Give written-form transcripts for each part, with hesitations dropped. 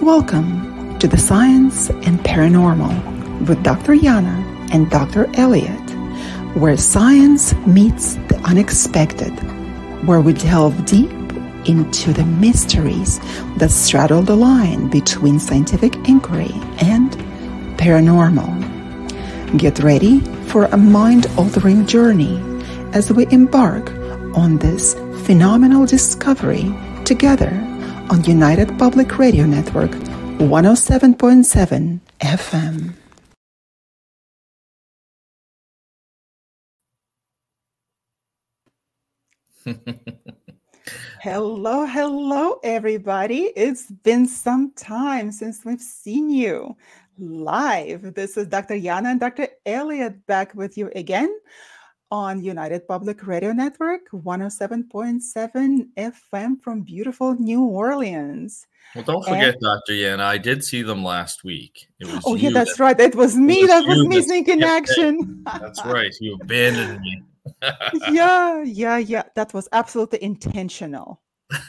Welcome to the Science and Paranormal with Dr. Yana and Dr. Elliot, where science meets the unexpected, where we delve deep into the mysteries that straddle the line between scientific inquiry and paranormal. Get ready for a mind-altering journey as we embark on this phenomenal discovery together on United Public Radio Network 107.7 FM. Hello, everybody. It's been some time since we've seen you live. This is Dr. Yana and Dr. Elliot back with you again on United Public Radio Network 107.7 FM from beautiful New Orleans. Well, don't forget, Dr. Yana, I did see them last week. It was yeah, that's right. It was me that was missing in action. That's right. You abandoned me. Yeah. That was absolutely intentional.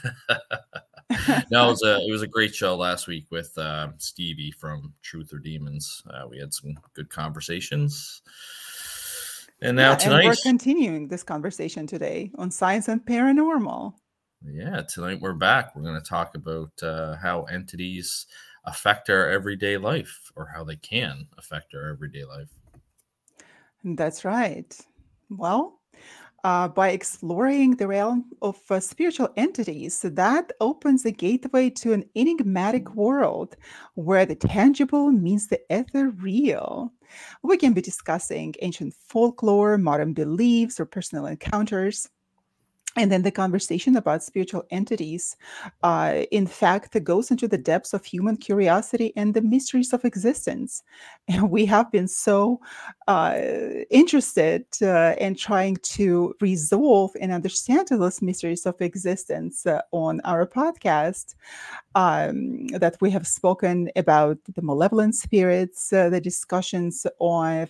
No, it was a great show last week with Stevie from Truth or Demons. We had some good conversations. And now tonight, and we're continuing this conversation today on Science and Paranormal. Yeah, tonight we're back. We're going to talk about how entities affect our everyday life, or how they can affect our everyday life. That's right. Well, by exploring the realm of spiritual entities, that opens a gateway to an enigmatic world where the tangible meets the ethereal. We can be discussing ancient folklore, modern beliefs, or personal encounters. And then the conversation about spiritual entities, in fact, goes into the depths of human curiosity and the mysteries of existence. And we have been so interested in trying to resolve and understand those mysteries of existence on our podcast, that we have spoken about the malevolent spirits, the discussions on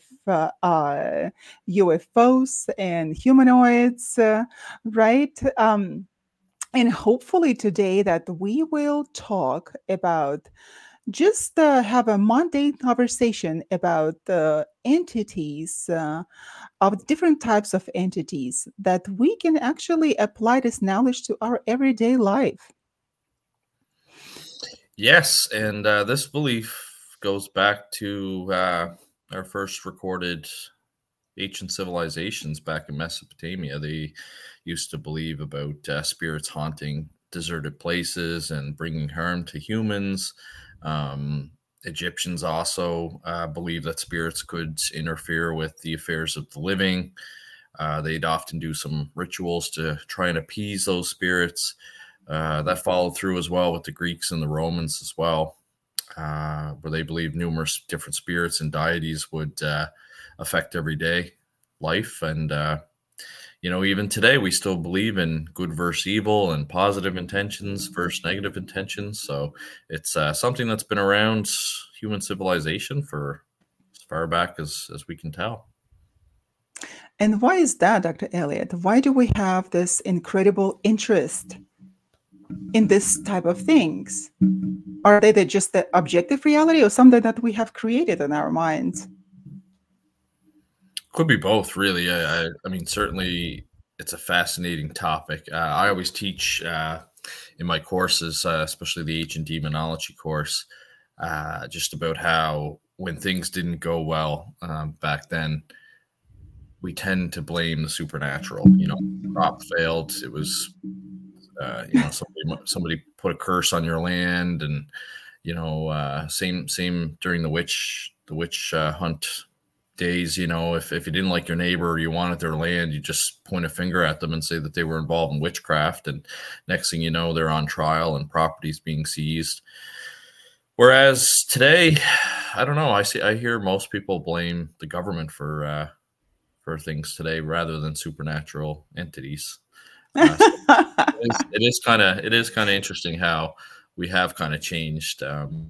UFOs and humanoids, right? And hopefully today that we will talk about just have a mundane conversation about the entities, of different types of entities that we can actually apply this knowledge to our everyday life. Yes, and this belief goes back to our first recorded ancient civilizations back in Mesopotamia. They used to believe about spirits haunting deserted places and bringing harm to humans. Egyptians also believed that spirits could interfere with the affairs of the living. They'd often do some rituals to try and appease those spirits. That followed through as well with the Greeks and the Romans as well, where they believed numerous different spirits and deities would affect everyday life. And even today we still believe in good versus evil and positive intentions versus negative intentions. So it's something that's been around human civilization for as far back as we can tell. And why is that, Dr. Elliot? Why do we have this incredible interest in this type of things? Are they just the objective reality or something that we have created in our minds? Could be both, really. I mean, certainly it's a fascinating topic. I always teach in my courses, especially the ancient demonology course, just about how when things didn't go well back then, we tend to blame the supernatural. Crop failed. It was, somebody put a curse on your land, and same during the witch hunt days. If you didn't like your neighbor or you wanted their land, you just point a finger at them and say that they were involved in witchcraft, and next thing you know, they're on trial and property's being seized. Whereas today, I don't know, I hear most people blame the government for things today rather than supernatural entities. It is kind of interesting how we have kind of changed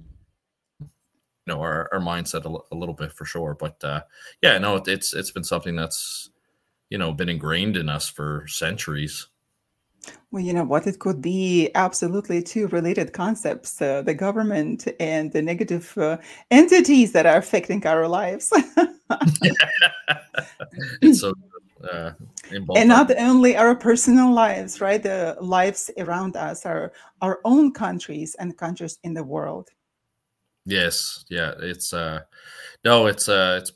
our mindset a little bit, for sure. But it's been something that's been ingrained in us for centuries. Well, you know what? It could be absolutely two related concepts, the government and the negative entities that are affecting our lives. It's so in And both our not only our personal lives, right? The lives around us, our own countries and countries in the world. yes, yeah. It's no, it's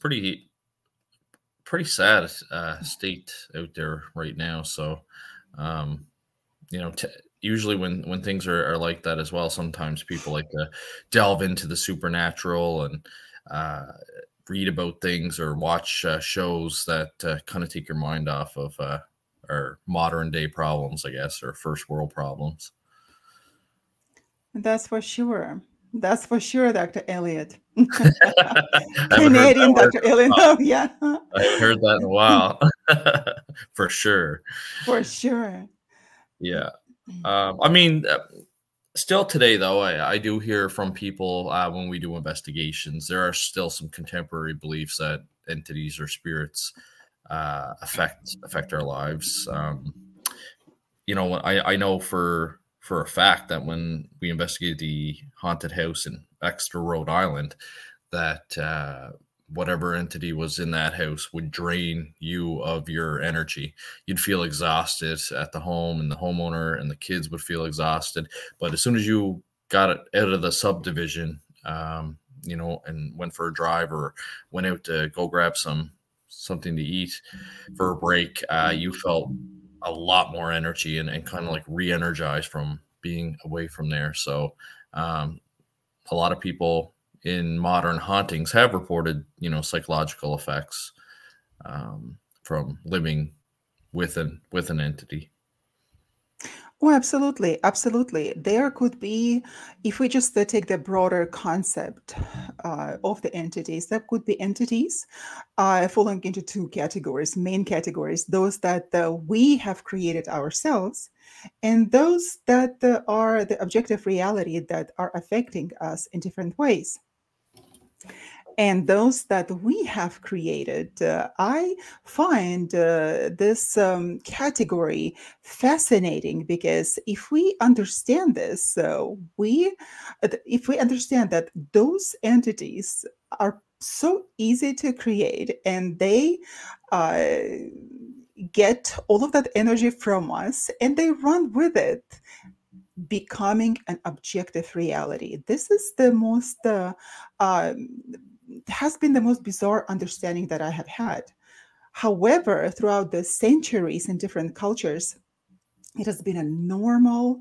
pretty sad state out there right now. So, um, you know, usually when things are like that as well, sometimes people like to delve into the supernatural and uh, read about things or watch shows that kind of take your mind off of our modern day problems, I guess, or first world problems. That's for sure. That's for sure, Dr. Elliot. I haven't heard that Canadian word Dr. in a Elliot. while. Oh, yeah, I haven't heard that in a while, for sure. for sure. Yeah. I mean, still today, though, I do hear from people when we do investigations. There are still some contemporary beliefs that entities or spirits affect our lives. You know, I know for a fact that when we investigated the haunted house in Exeter, Rhode Island, that whatever entity was in that house would drain you of your energy. You'd feel exhausted at the home, and the homeowner and the kids would feel exhausted. But as soon as you got it out of the subdivision, you know, and went for a drive or went out to go grab something to eat for a break, you felt a lot more energy and kind of like re-energized from being away from there. So um, a lot of people in modern hauntings have reported, you know, psychological effects from living with an entity. Oh, absolutely. Absolutely. There could be, if we just take the broader concept of the entities, there could be entities falling into two categories, main categories, those that we have created ourselves, and those that are the objective reality that are affecting us in different ways. And those that we have created, I find this category fascinating because if we understand this, if we understand that those entities are so easy to create and they uh, get all of that energy from us and they run with it, becoming an objective reality. This is the most um, has been the most bizarre understanding that I have had. However, throughout the centuries in different cultures, it has been a normal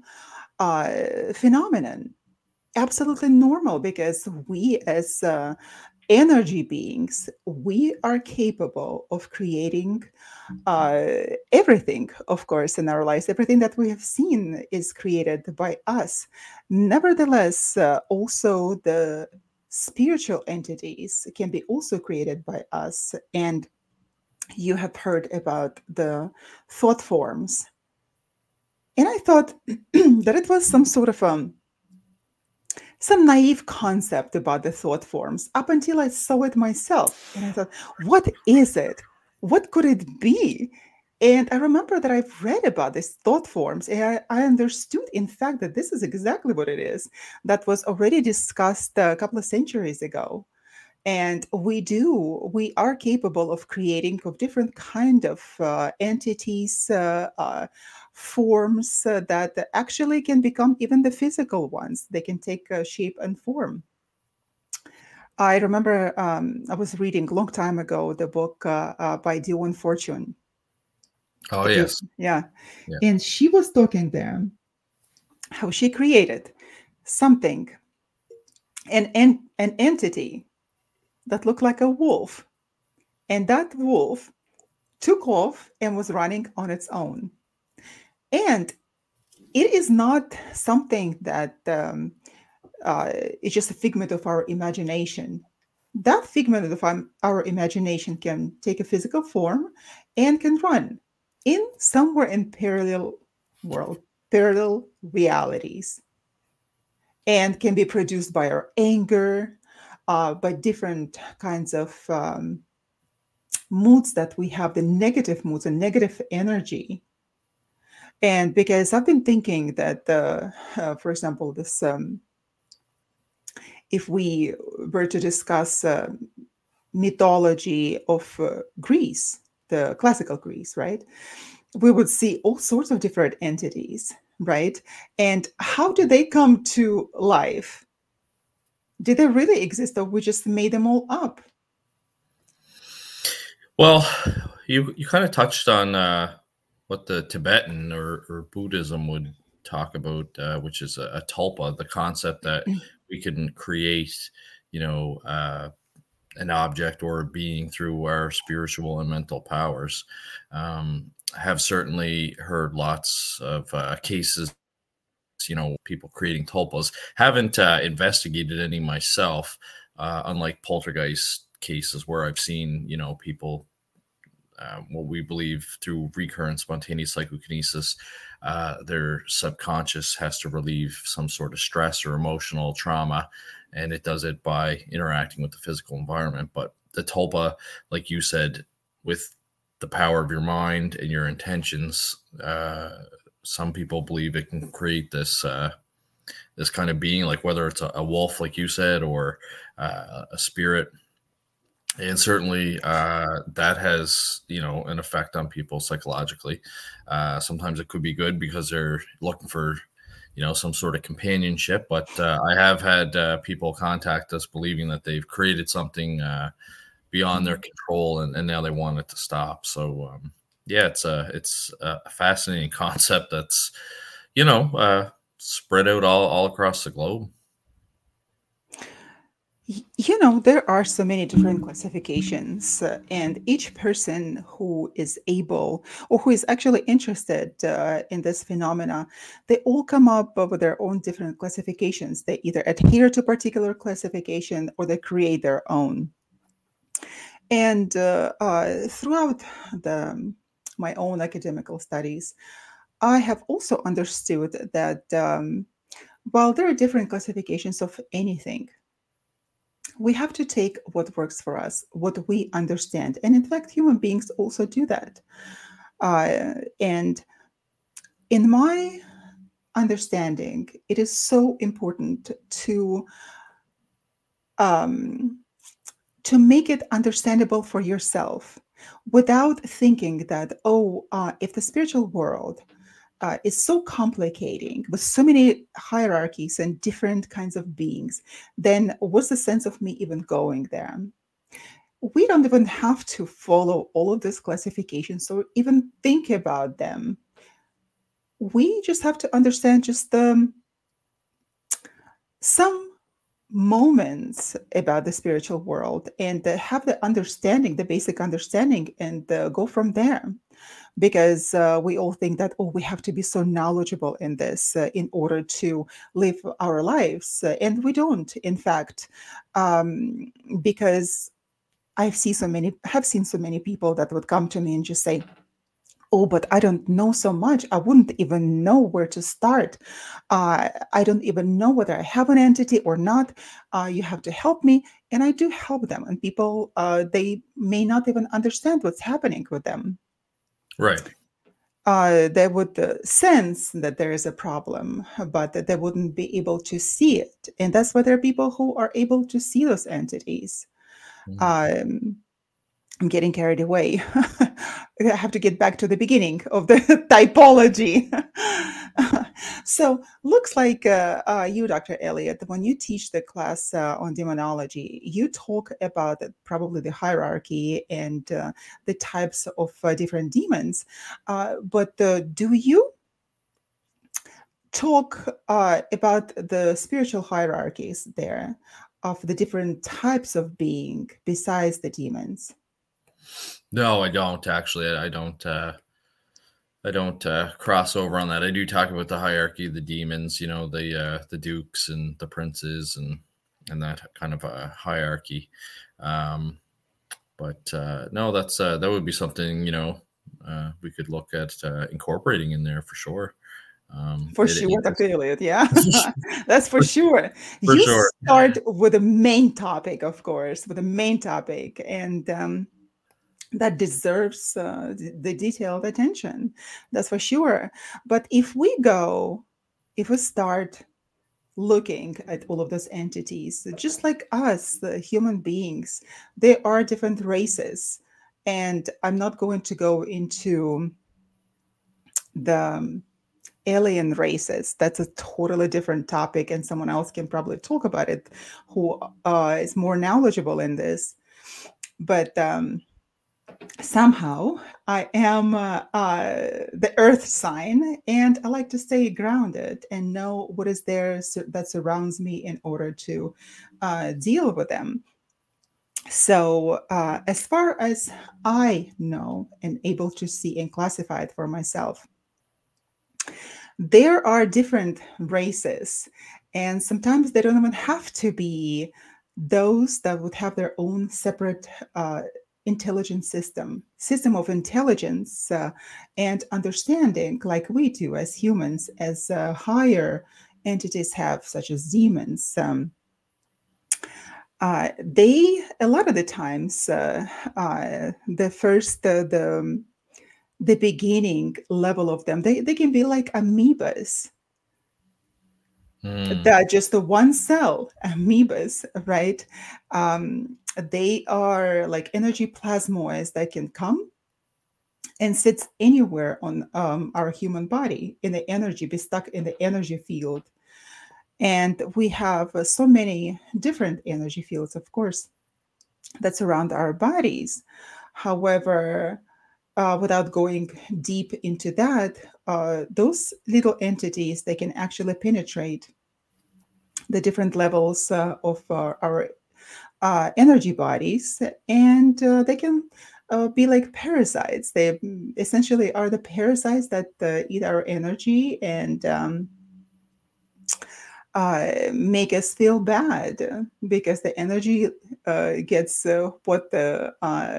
phenomenon, absolutely normal, because we as energy beings, we are capable of creating uh, everything, of course, in our lives. Everything that we have seen is created by us. Nevertheless, also the spiritual entities can be also created by us. And you have heard about the thought forms. And I thought that it was some sort of some naive concept about the thought forms up until I saw it myself. And I thought, what is it? What could it be? And I remember that I've read about these thought forms, and I understood, in fact, that this is exactly what it is that was already discussed a couple of centuries ago. And we are capable of creating of different kind of entities, forms that actually can become even the physical ones. They can take shape and form. I remember I was reading a long time ago the book by Dion Fortune. Oh If you, yes, yeah, yeah. and she was talking there how she created something, an entity that looked like a wolf, and that wolf took off and was running on its own. And it is not something that is just a figment of our imagination. That figment of our imagination can take a physical form and can run in somewhere in parallel world, parallel realities, and can be produced by our anger, by different kinds of moods that we have, the negative moods and negative energy. And because I've been thinking that, for example, this if we were to discuss mythology of Greece, the classical Greece, right? We would see all sorts of different entities, right? And how did they come to life? Did they really exist, or we just made them all up? Well, you kind of touched on what the Tibetan or Buddhism would talk about, which is a tulpa, the concept that we can create, an object or a being through our spiritual and mental powers. Have certainly heard lots of cases, people creating tulpas. Haven't investigated any myself, unlike poltergeist cases where I've seen, people, what we believe through recurrent spontaneous psychokinesis, their subconscious has to relieve some sort of stress or emotional trauma, and it does it by interacting with the physical environment. But the tulpa, like you said, with the power of your mind and your intentions, some people believe it can create this this kind of being, like whether it's a wolf, like you said, or a spirit. And certainly that has, an effect on people psychologically. Sometimes it could be good because they're looking for, some sort of companionship. But I have had people contact us believing that they've created something beyond their control, and now they want it to stop. So yeah, it's a fascinating concept that's, spread out all across the globe. There are so many different classifications, and each person who is able or who is actually interested in this phenomena, they all come up with their own different classifications. They either adhere to a particular classification or they create their own. And throughout my own academical studies, I have also understood that while there are different classifications of anything, we have to take what works for us, what we understand. And in fact, human beings also do that. And in my understanding, it is so important to make it understandable for yourself without thinking that, if the spiritual world is so complicating with so many hierarchies and different kinds of beings, then what's the sense of me even going there? We don't even have to follow all of these classifications or even think about them. We just have to understand just some moments about the spiritual world and have the understanding, the basic understanding, and go from there. Because we all think that, we have to be so knowledgeable in this in order to live our lives. And we don't, in fact, because have seen so many people that would come to me and just say, but I don't know so much. I wouldn't even know where to start. I don't even know whether I have an entity or not. You have to help me. And I do help them. And people, they may not even understand what's happening with them. Right. They would sense that there is a problem, but that they wouldn't be able to see it. And that's why there are people who are able to see those entities. I'm getting carried away. I have to get back to the beginning of the typology. So looks like you, Dr. Elliott, when you teach the class on demonology, you talk about probably the hierarchy and the types of different demons. But do you talk about the spiritual hierarchies there of the different types of being besides the demons? No, I don't actually. I don't cross over on that. I do talk about the hierarchy of the demons, the dukes and the princes and that kind of a hierarchy. But no, that's that would be something we could look at incorporating in there for sure. For sure, Dr. Elliott, yeah, that's for sure. For You sure. start with the main topic, of course, with the main topic, and that deserves the detailed attention. That's for sure. But if we start looking at all of those entities, just like us, the human beings, there are different races. And I'm not going to go into the alien races. That's a totally different topic, and someone else can probably talk about it who is more knowledgeable in this. But somehow I am the earth sign, and I like to stay grounded and know what is there that surrounds me in order to deal with them. So, as far as I know and able to see and classify it for myself, there are different races, and sometimes they don't even have to be those that would have their own separate intelligence system of intelligence and understanding, like we do as humans, as higher entities have, such as demons. They a lot of the times the beginning level of them, they can be like amoebas, that just the one cell amoebas, right? They are like energy plasmoids that can come and sit anywhere on our human body in the energy, be stuck in the energy field. And we have so many different energy fields, of course, that surround our bodies. However, without going deep into that, those little entities, they can actually penetrate the different levels of our energy bodies, and they can be like parasites. They essentially are the parasites that eat our energy and make us feel bad because the energy gets what the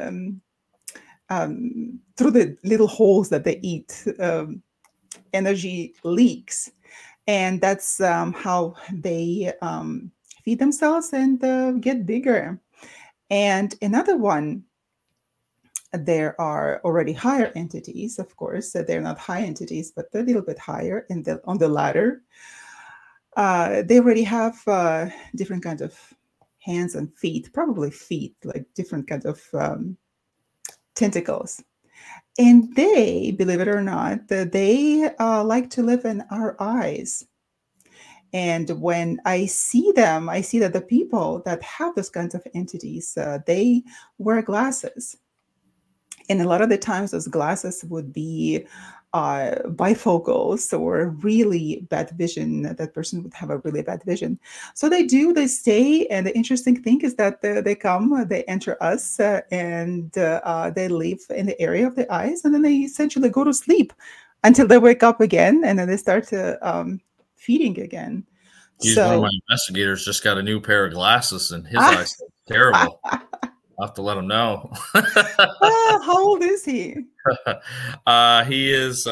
through the little holes that they eat, energy leaks, and that's how they feed themselves and get bigger. And another one, there are already higher entities, of course. So they're not high entities, but they're a little bit higher in on the ladder. They already have different kinds of hands and feet, probably feet, like different kinds of tentacles. And they, believe it or not, they like to live in our eyes. And when I see them, I see that the people that have those kinds of entities, they wear glasses. And a lot of the times, those glasses would be bifocals or really bad vision. That person would have a really bad vision. So they stay. And the interesting thing is that they come, they enter us, and they live in the area of the eyes. And then they essentially go to sleep until they wake up again. And then they start to feeding again. He's one of So, my investigators, just got a new pair of glasses, and his eyes are terrible. I'll have to let him know. how old is he? He is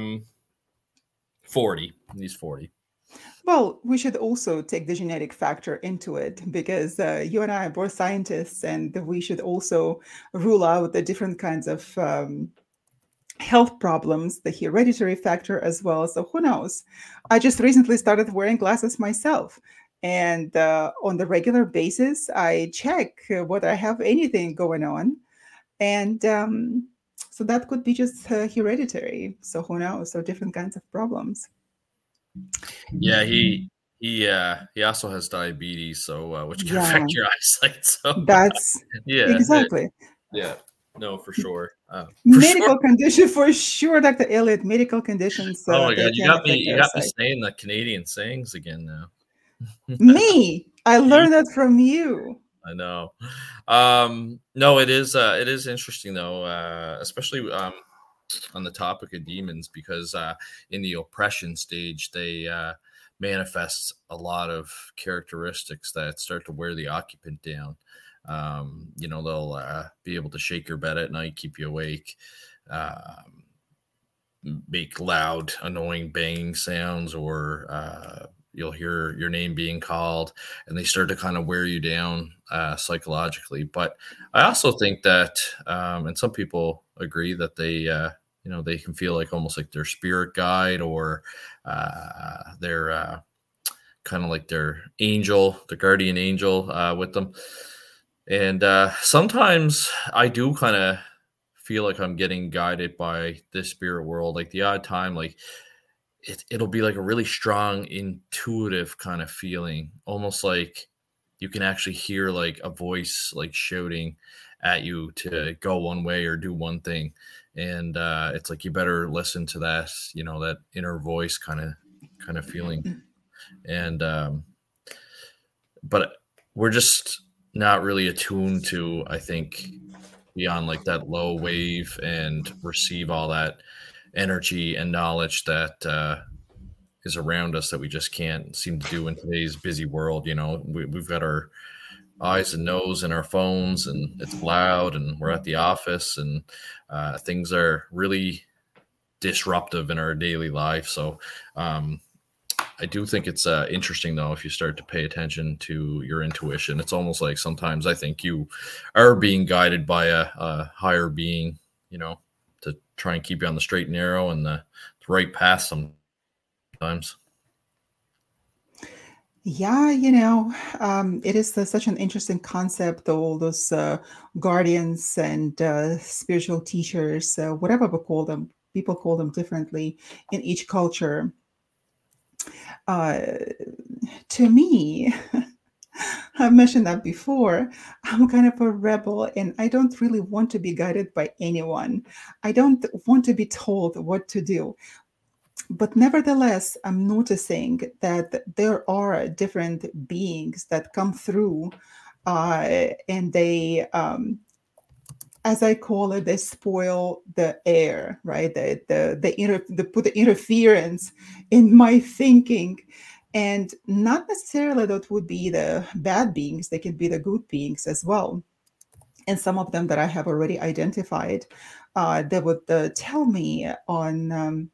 40. He's 40. Well, we should also take the genetic factor into it because you and I are both scientists, and we should also rule out the different kinds of health problems, the hereditary factor as well. So who knows? I just recently started wearing glasses myself. And on the regular basis, I check whether I have anything going on. And so that could be just hereditary. So who knows? So different kinds of problems. Yeah, he also has diabetes, so which can Yeah, affect your eyesight. So that's yeah, exactly. yeah, no, for sure, for sure. Medical condition for sure, Dr. Elliott. Medical conditions, Oh my they god, can affect you our got me sight. saying the Canadian sayings again now. Me, I You- learned that from you. I know. No, it is interesting though, especially on the topic of demons, because in the oppression stage, they manifest a lot of characteristics that start to wear the occupant down. They'll be able to shake your bed at night, keep you awake, make loud, annoying banging sounds, or you'll hear your name being called, and they start to kind of wear you down psychologically. But I also think that, and some people agree that they can feel like almost like their spirit guide, or their kind of like their angel, the guardian angel with them. And sometimes I do kind of feel like I'm getting guided by this spirit world. Like the odd time, like it'll be like a really strong, intuitive kind of feeling, almost like you can actually hear like a voice like shouting at you to go one way or do one thing. And it's like you better listen to that, that inner voice kind of feeling. And but we're just not really attuned to, I think, beyond like that low wave and receive all that energy and knowledge that is around us that we just can't seem to do in today's busy world. We've got our eyes and nose in our phones, and it's loud, and we're at the office, and things are really disruptive in our daily life. So I do think it's interesting, though, if you start to pay attention to your intuition. It's almost like sometimes I think you are being guided by a higher being, to try and keep you on the straight and narrow and the right path sometimes. Yeah, it is such an interesting concept, all those guardians and spiritual teachers, whatever we call them. People call them differently in each culture. To me, I've mentioned that before, I'm kind of a rebel and I don't really want to be guided by anyone. I don't want to be told what to do. But nevertheless, I'm noticing that there are different beings that come through, and they, as I call it, they spoil the air, right? They put the interference in my thinking. And not necessarily that would be the bad beings, they can be the good beings as well. And some of them that I have already identified, they would tell me on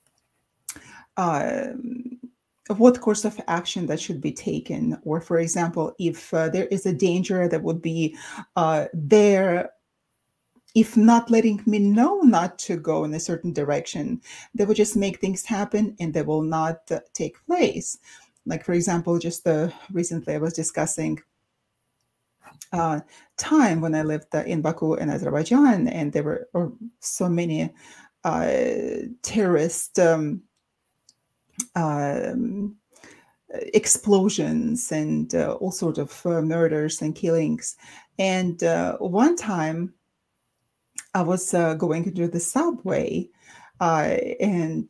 uh, what course of action that should be taken. Or, for example, if there is a danger that would be there, if not letting me know not to go in a certain direction, they will just make things happen and they will not take place. Like, for example, just recently I was discussing time when I lived in Baku in Azerbaijan, and there were so many terrorist explosions and all sorts of murders and killings. And one time I was going into the subway, and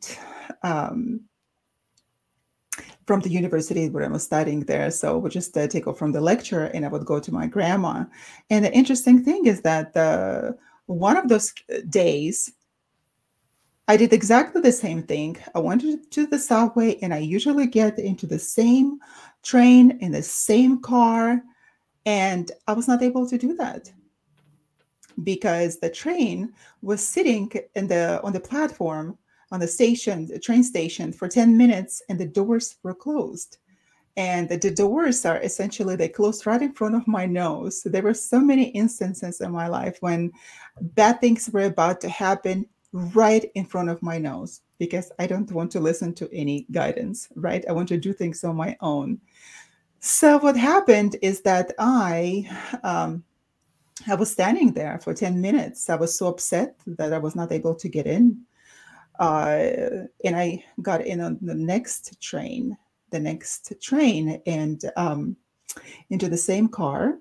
from the university where I was studying there. So I would just take off from the lecture and I would go to my grandma. And the interesting thing is that one of those days, I did exactly the same thing. I went to the subway and I usually get into the same train in the same car. And I was not able to do that because the train was sitting on the platform, on the train station for 10 minutes and the doors were closed. And the doors are essentially, they closed right in front of my nose. So there were so many instances in my life when bad things were about to happen right in front of my nose, because I don't want to listen to any guidance, right? I want to do things on my own. So what happened is that I was standing there for 10 minutes. I was so upset that I was not able to get in. And I got in on the next train, and into the same car.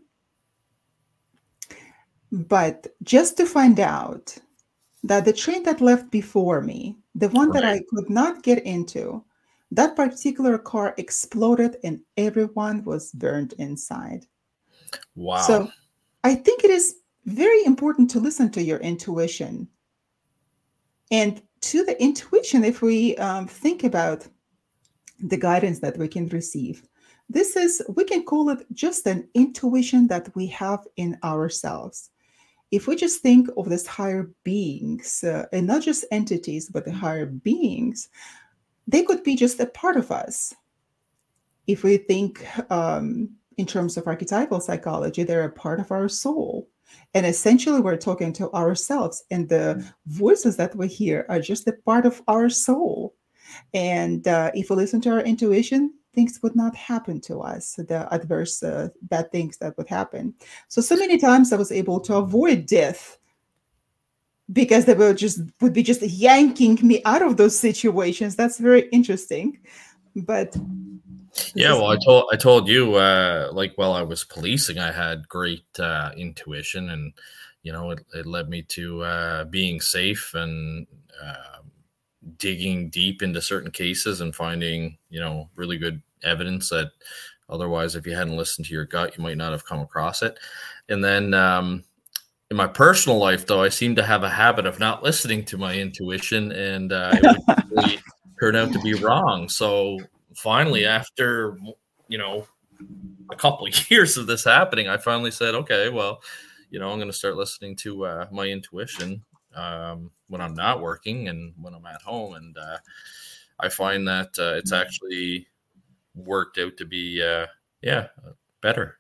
But just to find out that the train that left before me, the one that I could not get into, that particular car exploded and everyone was burned inside. Wow. So I think it is very important to listen to your intuition. And to the intuition, if we think about the guidance that we can receive, we can call it just an intuition that we have in ourselves. If we just think of these higher beings, and not just entities, but the higher beings, they could be just a part of us. If we think in terms of archetypal psychology, they're a part of our soul. And essentially, we're talking to ourselves, and the voices that we hear are just a part of our soul. And if we listen to our intuition, things would not happen to us, the adverse, bad things that would happen. So many times I was able to avoid death because they would be just yanking me out of those situations. That's very interesting. But this Yeah, is well, I told you, like while I was policing, I had great intuition, and it led me to being safe and digging deep into certain cases and finding really good evidence that otherwise, if you hadn't listened to your gut, you might not have come across it. And then in my personal life, though, I seem to have a habit of not listening to my intuition, and it would really turn out to be wrong. So finally, after a couple of years of this happening, I finally said, okay, well, I'm going to start listening to my intuition when I'm not working and when I'm at home, and I find that it's actually worked out to be better.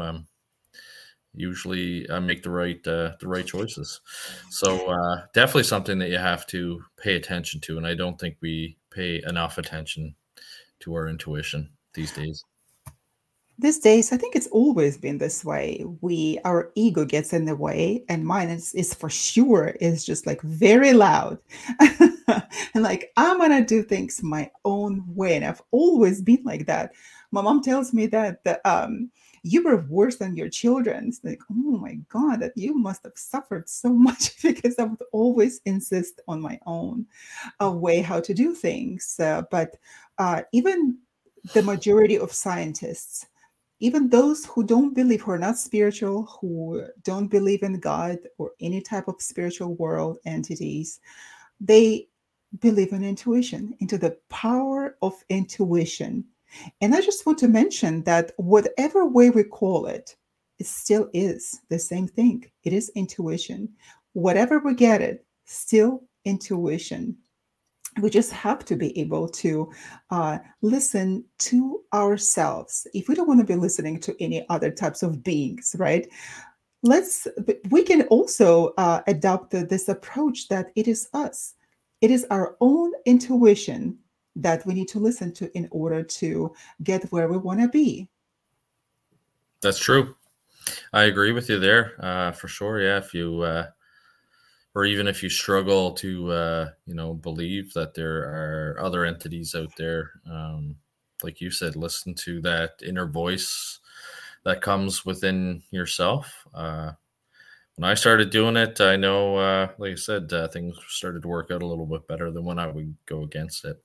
Usually I make the right choices. So definitely something that you have to pay attention to, and I don't think we pay enough attention to our intuition these days. these days, I think it's always been this way. Our ego gets in the way, and mine is for sure is just like very loud. And like I'm gonna do things my own way. And I've always been like that. My mom tells me that you were worse than your children. It's like, oh my God, that you must have suffered so much because I would always insist on my own way how to do things. But even the majority of scientists, even those who don't believe, who are not spiritual, who don't believe in God or any type of spiritual world entities, they believe in intuition, into the power of intuition. And I just want to mention that whatever way we call it, it still is the same thing. It is intuition. Whatever we get it, still intuition. We just have to be able to listen to ourselves. If we don't want to be listening to any other types of beings, right? We can also adopt this approach that it is us. It is our own intuition that we need to listen to in order to get where we want to be. That's true. I agree with you there for sure. Yeah, if you or even if you struggle to believe that there are other entities out there, like you said, listen to that inner voice that comes within yourself. When I started doing it, I know, like I said, things started to work out a little bit better than when I would go against it.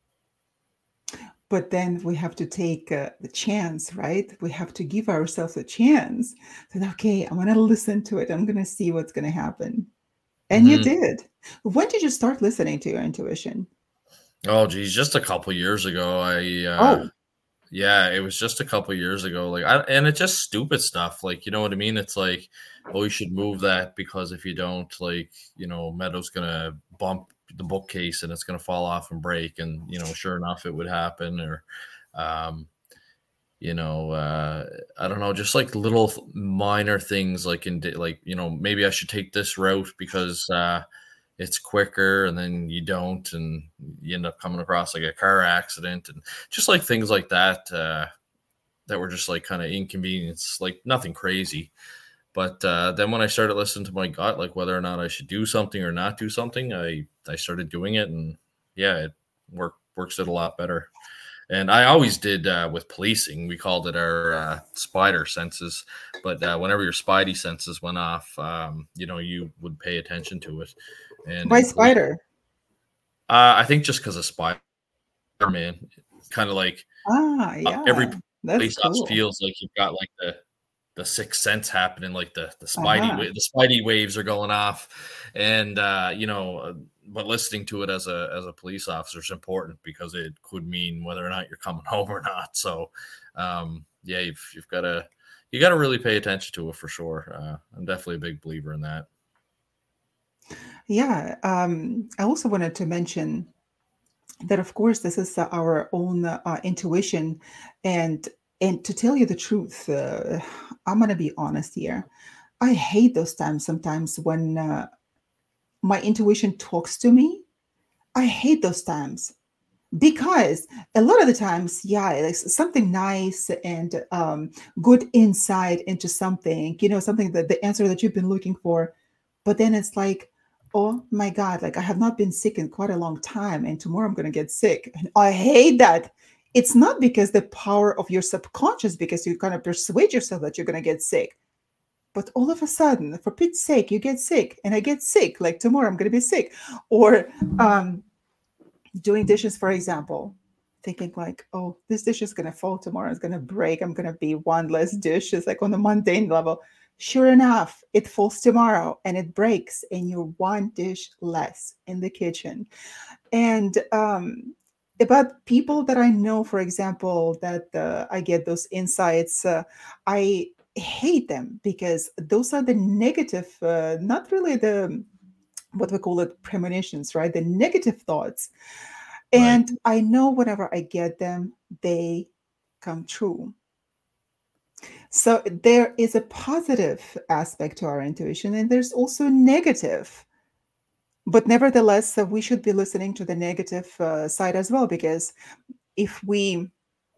But then we have to take the chance, right? We have to give ourselves a chance. That okay, I'm going to listen to it. I'm going to see what's going to happen. And you Hmm. did. When did you start listening to your intuition? Oh, geez, just a couple years ago, Oh, yeah, it was just a couple years ago. And it's just stupid stuff. Like, you know what I mean? It's like, oh, you should move that because if you don't, like, Meadow's gonna bump the bookcase and it's gonna fall off and break. And sure enough, it would happen. Or, um, I don't know, just like little minor things, like maybe I should take this route because it's quicker, and then you don't, and you end up coming across like a car accident, and just like things like that that were just like kind of inconvenience, like nothing crazy. But then when I started listening to my gut, like whether or not I should do something or not do something, I started doing it, and yeah, it works out a lot better. And I always did with policing. We called it our spider senses. But whenever your spidey senses went off, you would pay attention to it. And by in police, spider. I think just because of Spider Man, kind of like Ah, every yeah, that's police officer cool. feels like you've got like the sixth sense happening, like Uh-huh. the spidey waves are going off, and but listening to it as a police officer is important because it could mean whether or not you're coming home or not. So yeah, you've got to really pay attention to it for sure. I'm definitely a big believer in that. Yeah. I also wanted to mention that of course this is our own intuition. And to tell you the truth, I'm going to be honest here. I hate those times sometimes when my intuition talks to me. I hate those times because a lot of the times, yeah, it's something nice and good insight into something, something that the answer that you've been looking for. But then it's like, oh my God, like I have not been sick in quite a long time, and tomorrow I'm going to get sick. And I hate that. It's not because the power of your subconscious, because you kind of persuade yourself that you're going to get sick. But all of a sudden, for Pete's sake, you get sick, and I get sick. Like tomorrow, I'm going to be sick. Or doing dishes, for example, thinking like, oh, this dish is going to fall tomorrow. It's going to break. I'm going to be one less dish. It's like on a mundane level. Sure enough, it falls tomorrow and it breaks, and you're one dish less in the kitchen. And about people that I know, for example, that I get those insights, I hate them because those are the negative, not really the what we call it premonitions, right? The negative thoughts. Right. And I know whenever I get them, they come true. So there is a positive aspect to our intuition, and there's also negative. But nevertheless, we should be listening to the negative side as well, because if we,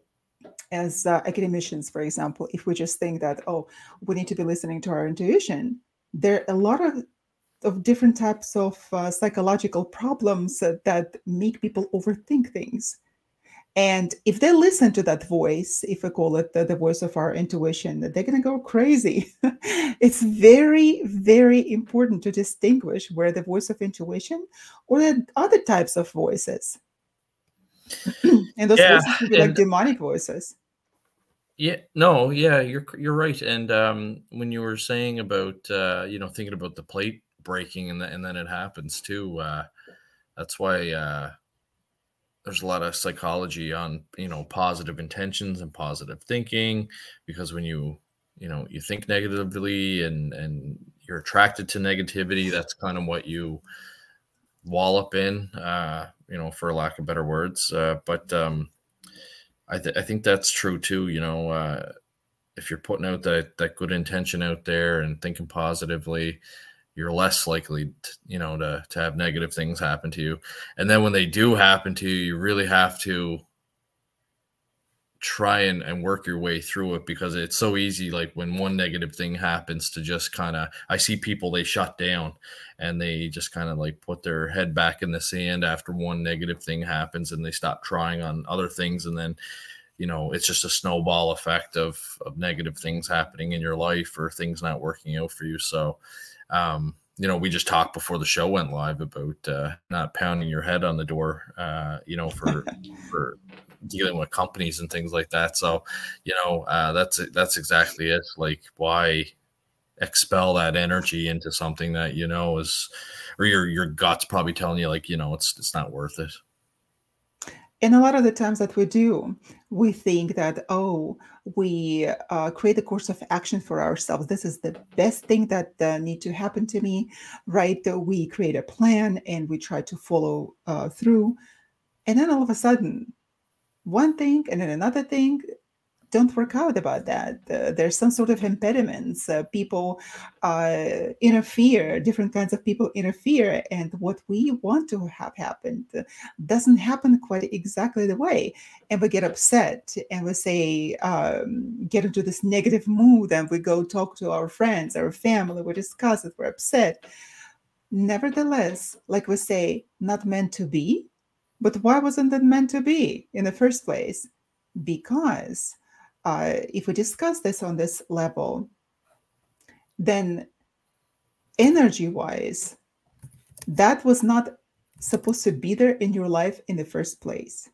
as academicians, for example, if we just think that, oh, we need to be listening to our intuition, there are a lot of different types of psychological problems that make people overthink things. And if they listen to that voice, if I call it the voice of our intuition, they're going to go crazy. It's very, very important to distinguish where the voice of intuition or the other types of voices. And those Yeah, voices could be like and demonic voices. yeah, no, yeah, you're right. And when you were saying about thinking about the plate breaking and then it happens too, that's why there's a lot of psychology on positive intentions and positive thinking, because when you think negatively and you're attracted to negativity, that's kind of what you wallop in, for lack of better words. But I think that's true too. If you're putting out that good intention out there and thinking positively, you're less likely to have negative things happen to you. And then when they do happen to you, you really have to try and work your way through it, because it's so easy, like when one negative thing happens, to just kind of, I see people, they shut down and they just kind of like put their head back in the sand after one negative thing happens, and they stop trying on other things. And then it's just a snowball effect of negative things happening in your life or things not working out for you. So we just talked before the show went live about not pounding your head on the door, for dealing with companies and things like that. So, that's exactly it. Like, why expel that energy into something that is, or your gut's probably telling you, like, it's not worth it. And a lot of the times that we do, we think that, oh, we create a course of action for ourselves. This is the best thing that need to happen to me, right? We create a plan and we try to follow through. And then all of a sudden, one thing and then another thing don't work out about that. There's some sort of impediments. People interfere, different kinds of people interfere, and what we want to have happened doesn't happen quite exactly the way. And we get upset and we say, get into this negative mood, and we go talk to our friends, our family, we discuss it, we're upset. Nevertheless, like we say, not meant to be. But why wasn't it meant to be in the first place? Because if we discuss this on this level, then energy wise, that was not supposed to be there in your life in the first place.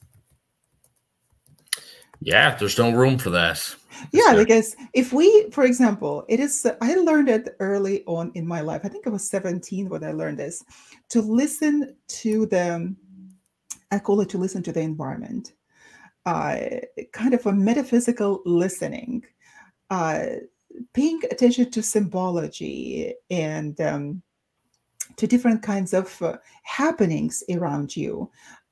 Yeah, there's no room for that. Yeah, because if we, for example, I learned it early on in my life. I think I was 17 when I learned this, to listen to I call it to listen to the environment. Kind of a metaphysical listening, paying attention to symbology and to different kinds of happenings around you.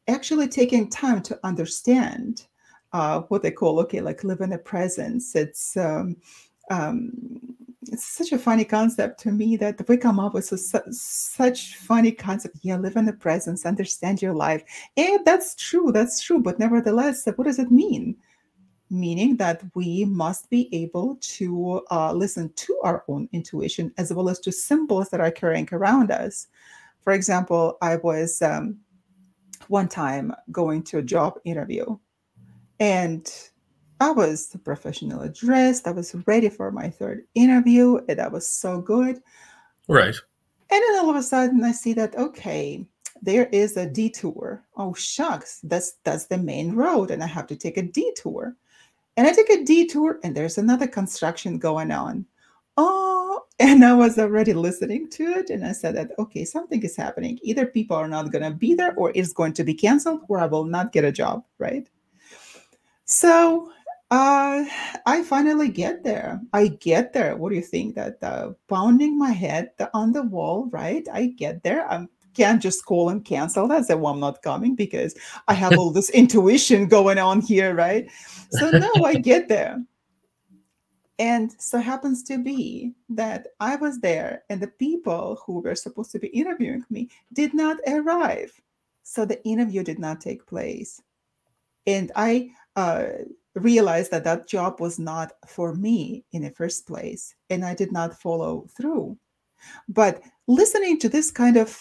actually taking time to understand what they call, okay, like live in the presence. Um, it's such a funny concept to me that we come up with such funny concept. Yeah, live in the presence, understand your life. And that's true, that's true. But nevertheless, what does it mean? Meaning that we must be able to listen to our own intuition as well as to symbols that are occurring around us. For example, I was one time going to a job interview, and I was professionally dressed. I was ready for my third interview, and that was so good. Right. And then all of a sudden, I see that, okay, there is a detour. Oh shucks, that's the main road, and I have to take a detour. And I take a detour, and there's another construction going on. Oh, and I was already listening to it, and I said that, okay, something is happening. Either people are not going to be there, or it's going to be canceled, or I will not get a job, right? So I finally get there. I get there. What do you think? That pounding my head on the wall, right? I get there. I can't just call and cancel that. Say, well, I'm not coming because I have all this intuition going on here, right? So no, I get there. And so happens to be that I was there and the people who were supposed to be interviewing me did not arrive. So the interview did not take place. And I realized that that job was not for me in the first place. And I did not follow through. But listening to this kind of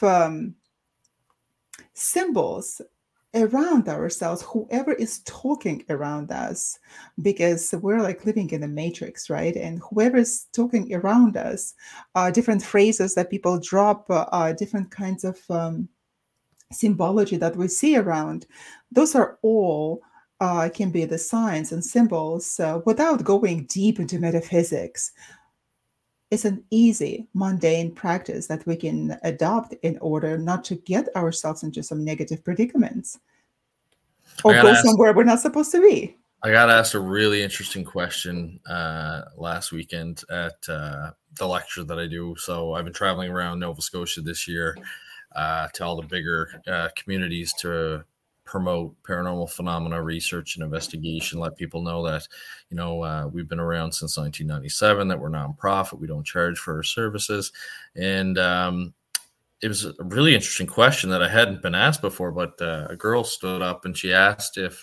symbols around ourselves, whoever is talking around us, because we're like living in a matrix, right? And whoever is talking around us, different phrases that people drop, different kinds of symbology that we see around, those are all can be the signs and symbols without going deep into metaphysics. It's an easy, mundane practice that we can adopt in order not to get ourselves into some negative predicaments I or got go asked. somewhere we're not supposed to be. I got asked a really interesting question last weekend at the lecture that I do. So I've been traveling around Nova Scotia this year to all the bigger communities to promote paranormal phenomena research and investigation. Let people know that, we've been around since 1997. That we're nonprofit. We don't charge for our services, and it was a really interesting question that I hadn't been asked before. But a girl stood up and she asked if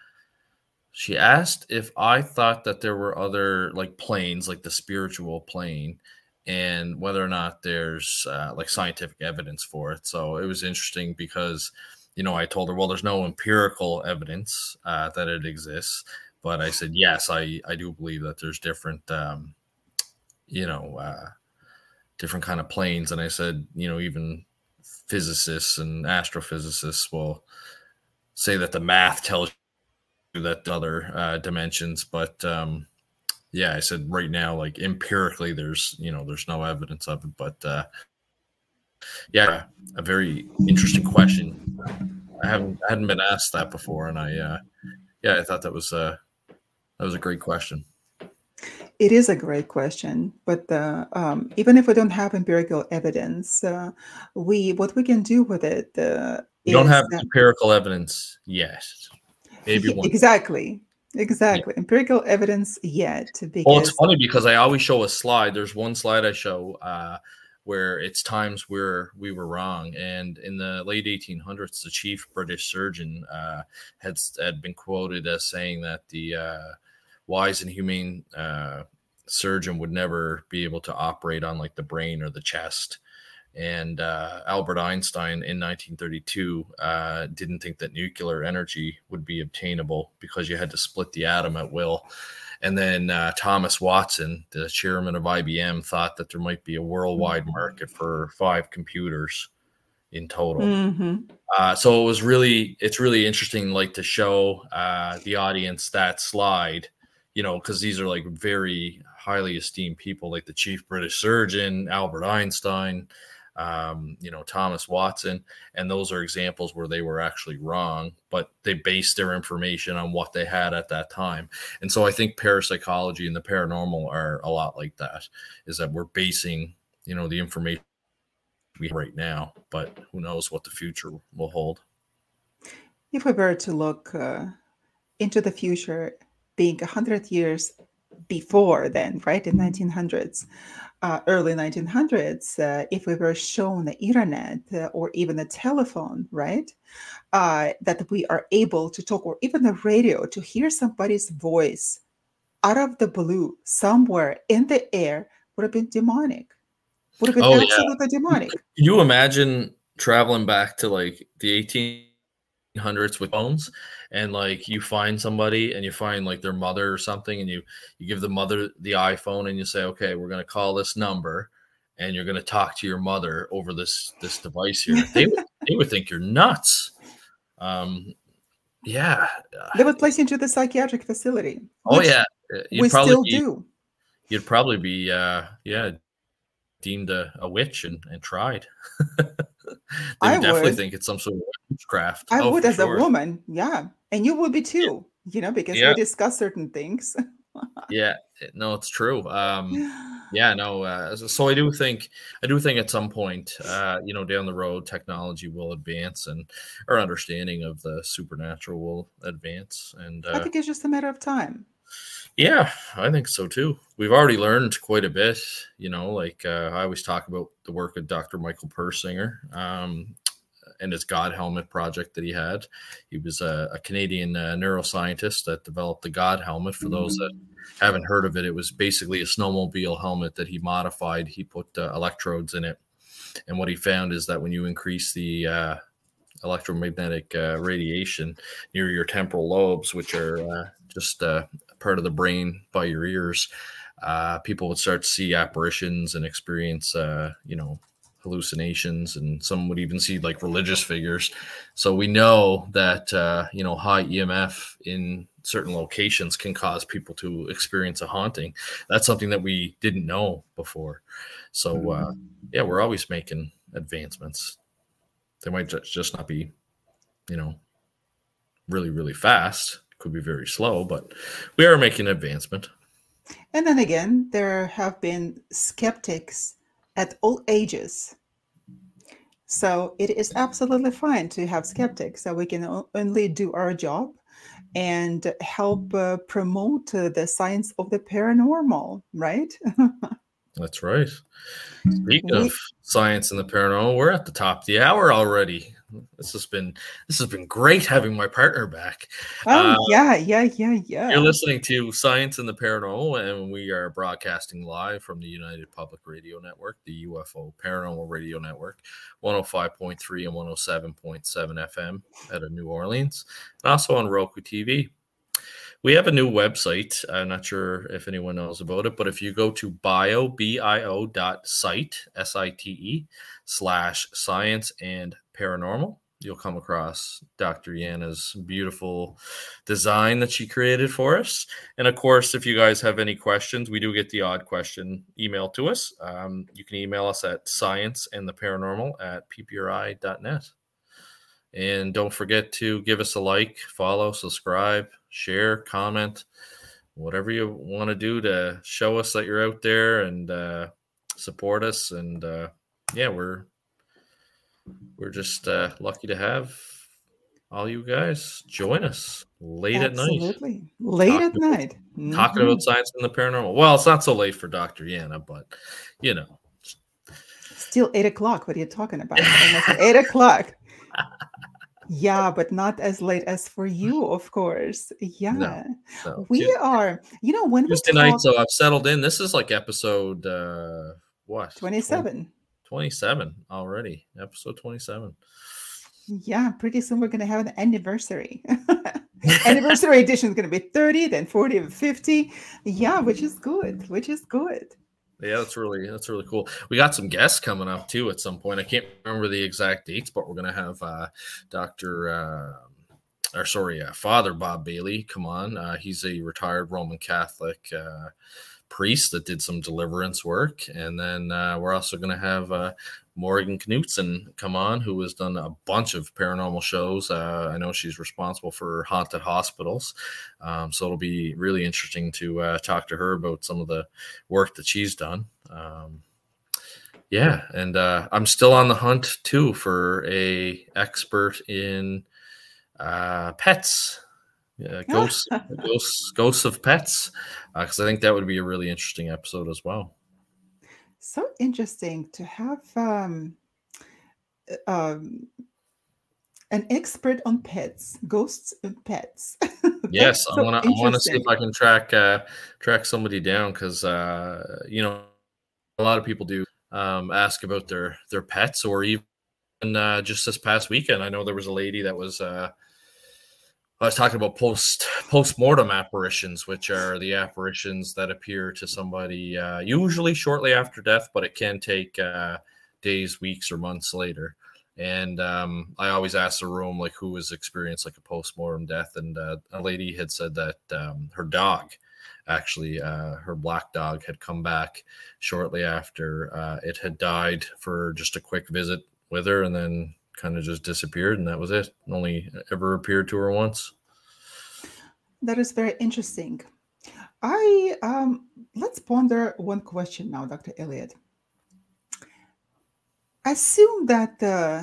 I thought that there were other like planes, like the spiritual plane, and whether or not there's like scientific evidence for it. So it was interesting because, I told her, well, there's no empirical evidence that it exists. But I said, yes, I do believe that there's different, different kind of planes. And I said, even physicists and astrophysicists will say that the math tells that other dimensions, but yeah, I said right now, like empirically, there's no evidence of it, but yeah, a very interesting question. I hadn't been asked that before, and I thought that was a great question. It is a great question, but even if we don't have empirical evidence, what we can do with it We don't is have empirical evidence yet. Maybe one. exactly. Yeah. Empirical evidence yet, Well, it's because funny because I always show a slide. There's one slide I show where it's times where we were wrong. And in the late 1800s, the chief British surgeon had been quoted as saying that the wise and humane surgeon would never be able to operate on like the brain or the chest. And Albert Einstein in 1932 didn't think that nuclear energy would be obtainable because you had to split the atom at will. And then Thomas Watson, the chairman of IBM, thought that there might be a worldwide market for 5 computers in total. mm-hmm. So it's really interesting, like to show the audience that slide, because these are like very highly esteemed people, like the chief British surgeon, Albert Einstein, Thomas Watson, and those are examples where they were actually wrong, but they based their information on what they had at that time. And so I think parapsychology and the paranormal are a lot like that, is that we're basing, the information we have right now, but who knows what the future will hold. If we were to look into the future, being 100 years before then, right, in 1900s, early 1900s, if we were shown the internet or even a telephone, right, that we are able to talk, or even the radio, to hear somebody's voice out of the blue somewhere in the air, would have been demonic. Would have been Oh yeah. absolutely demonic. Can you imagine traveling back to like the 1800s with phones, and like you find somebody and you find like their mother or something, and you give the mother the iPhone and you say, okay, we're going to call this number and you're going to talk to your mother over this device here. They would think you're nuts. Yeah. They would place you into the psychiatric facility, Oh which yeah. we still do. You'd probably be yeah, deemed a witch and tried. They I would definitely would. think it's some sort of witchcraft. I Oh, would for as a sure. woman. Yeah. And you would be too, because we Yeah, discuss certain things. yeah. No, it's true. Yeah, no. So I do think at some point, down the road, technology will advance and our understanding of the supernatural will advance. And I think it's just a matter of time. yeah, I think so too. We've already learned quite a bit. Like I always talk about the work of Dr. Michael Persinger. And his God helmet project that he had. He was a Canadian neuroscientist that developed the God helmet. For those that haven't heard of it, it was basically a snowmobile helmet that he modified. He put electrodes in it. And what he found is that when you increase the electromagnetic radiation near your temporal lobes, which are just part of the brain by your ears, people would start to see apparitions and experience, hallucinations, and some would even see like religious figures. So we know that high EMF in certain locations can cause people to experience a haunting. That's something that we didn't know before. So yeah, we're always making advancements. They might just not be, really, really fast. It could be very slow, but we are making advancement. And then again, there have been skeptics at all ages. So it is absolutely fine to have skeptics. So we can only do our job and help promote the science of the paranormal, right? That's right. Speaking of We science and the paranormal, we're at the top of the hour already. This has been great having my partner back. Oh yeah. You're listening to Science and the Paranormal, and we are broadcasting live from the United Public Radio Network, the UFO Paranormal Radio Network, 105.3 and 107.7 FM out of New Orleans, and also on Roku TV. We have a new website. I'm not sure if anyone knows about it, but if you go to bio.site, SITE/science and paranormal, you'll come across Dr. Yana's beautiful design that she created for us. And of course, if you guys have any questions, we do get the odd question emailed to us. You can email us at scienceandtheparanormal@ppri.net. And don't forget to give us a like, follow, subscribe, share, comment, whatever you want to do to show us that you're out there and support us. And yeah, we're just lucky to have all you guys join us late at night. Absolutely. Late at night. Talking about science and the paranormal. Well, it's not so late for Dr. Yana, but Still 8 o'clock. What are you talking about? Almost 8 o'clock. Yeah, but not as late as for you, of course. Yeah. No. We are, when we Tuesday night, talk so I've settled in. This is like episode what? 27. 27 already. Episode 27. Yeah, pretty soon we're going to have an anniversary. Anniversary edition is going to be 30, then 40 and 50. Yeah, which is good. Yeah, that's really cool. We got some guests coming up too at some point. I can't remember the exact dates, but we're gonna have Father Bob Bailey come on. He's a retired Roman Catholic priest that did some deliverance work, and then we're also gonna have Morgan Knutson come on, who has done a bunch of paranormal shows. I know she's responsible for haunted hospitals. So it'll be really interesting to talk to her about some of the work that she's done. Yeah. And I'm still on the hunt too for a expert in Pets. Yeah, ghosts of pets, because I think that would be a really interesting episode as well. So interesting to have um, an expert on pets, ghosts and pets. Yes, That's I so want to. I want to see if interesting. I can track somebody down because a lot of people do ask about their pets, or even just this past weekend, I know there was a lady that was. I was talking about post-mortem apparitions, which are the apparitions that appear to somebody usually shortly after death, but it can take days, weeks, or months later. And I always ask the room like who has experienced like a post-mortem death, and a lady had said that her dog, actually, her black dog, had come back shortly after it had died for just a quick visit with her, and then kind of just disappeared, and that was it. Only ever appeared to her once. That is very interesting. I Let's ponder one question now, Dr. Elliot. Assume that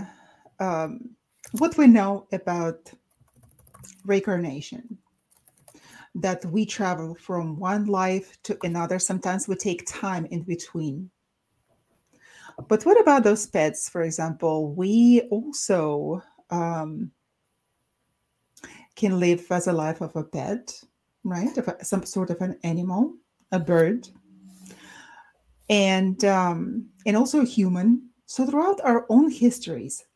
what we know about reincarnation, that we travel from one life to another. Sometimes we take time in between. But what about those pets, for example? We also um, can live as a life of a pet, right? Of some sort of an animal, a bird, and also a human. So throughout our own histories,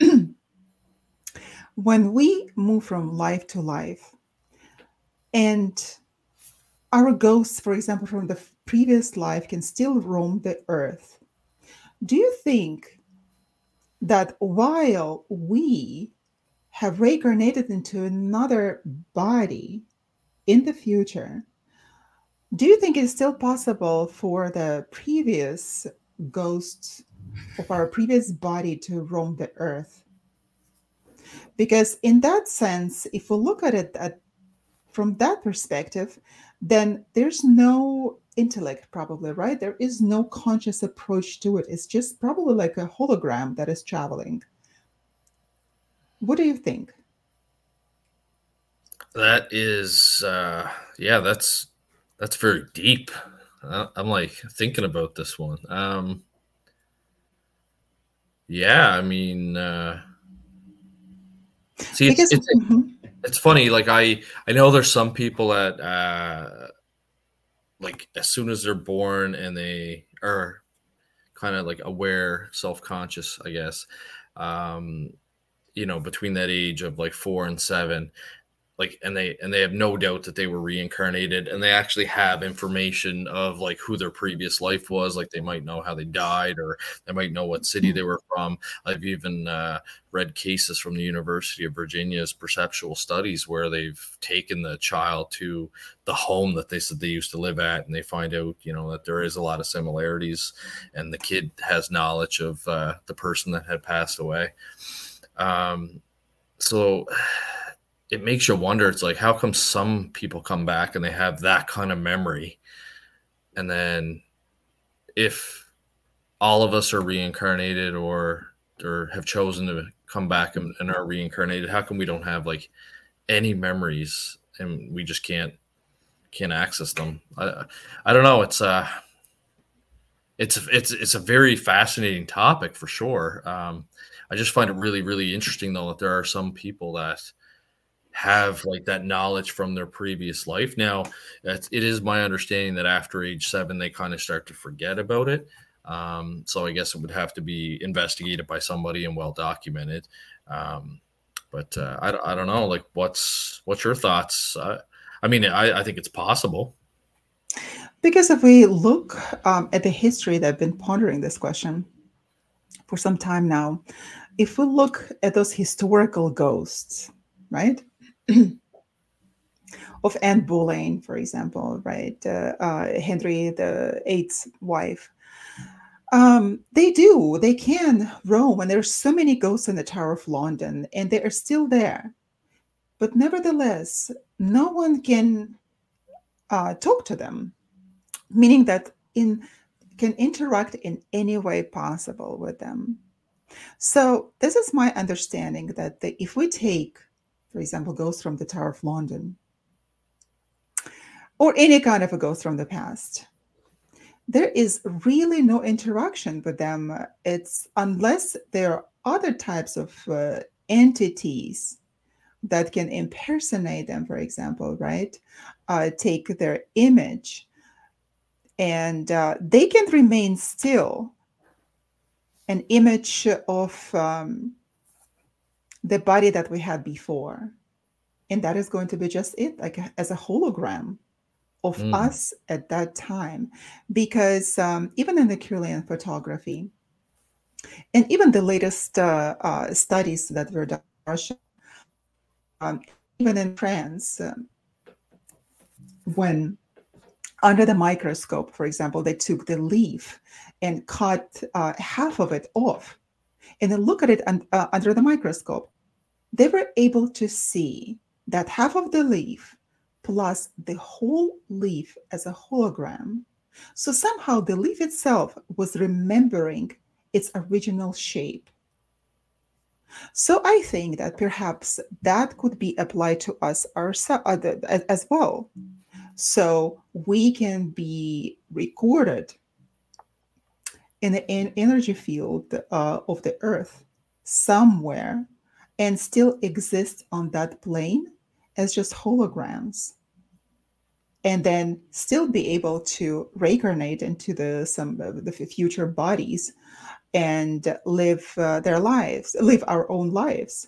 when we move from life to life, and our ghosts, for example, from the previous life, can still roam the earth. Do you think that while we have reincarnated into another body in the future, do you think it's still possible for the previous ghosts of our previous body to roam the earth? Because in that sense, if we look at it from that perspective, then there's no intellect, probably, right? There is no conscious approach to it. It's just probably like a hologram that is traveling. What do you think? That is, yeah, that's very deep. I'm like thinking about this one. Yeah, I mean, see, Because mhm, it's funny. Like I know there's some people that like as soon as they're born and they are kind of like aware, self conscious, I guess. Um, between that age of like 4 and 7, like and they have no doubt that they were reincarnated, and they actually have information of like who their previous life was. Like they might know how they died, or they might know what city they were from. I've even read cases from the University of Virginia's perceptual studies where they've taken the child to the home that they said they used to live at, and they find out that there is a lot of similarities, and the kid has knowledge of the person that had passed away. So it makes you wonder. It's like, how come some people come back and they have that kind of memory, and then if all of us are reincarnated or have chosen to come back and are reincarnated, how come we don't have like any memories and we just can't access them? I don't know. It's a very fascinating topic for sure. I just find it really, really interesting though that there are some people that have like that knowledge from their previous life. Now, it is my understanding that after age 7, they kind of start to forget about it. So I guess it would have to be investigated by somebody and well documented. But I don't know. Like, what's your thoughts? I mean, I think it's possible. because if we look at the history that I've been pondering this question for some time now, if we look at those historical ghosts, right? Of Anne Boleyn, for example, right? Henry the Eighth's wife. They can roam, and there's so many ghosts in the Tower of London, and they are still there. But nevertheless, no one can talk to them, meaning that can interact in any way possible with them. So this is my understanding that if we take for example, ghosts from the Tower of London, or any kind of a ghost from the past, there is really no interaction with them. It's unless there are other types of entities that can impersonate them, for example, right? Take their image, and they can remain still an image of the body that we had before. And that is going to be just it, like as a hologram of us at that time. Because even in the Kirlian photography, and even the latest studies that were done in Russia, even in France, when under the microscope, for example, they took the leaf and cut half of it off, and then look at it under the microscope, they were able to see that half of the leaf plus the whole leaf as a hologram. So somehow the leaf itself was remembering its original shape. So I think that perhaps that could be applied to us ourselves as well. So we can be recorded in the energy field of the earth somewhere and still exist on that plane as just holograms, and then still be able to reincarnate into the future bodies and live their lives, live our own lives.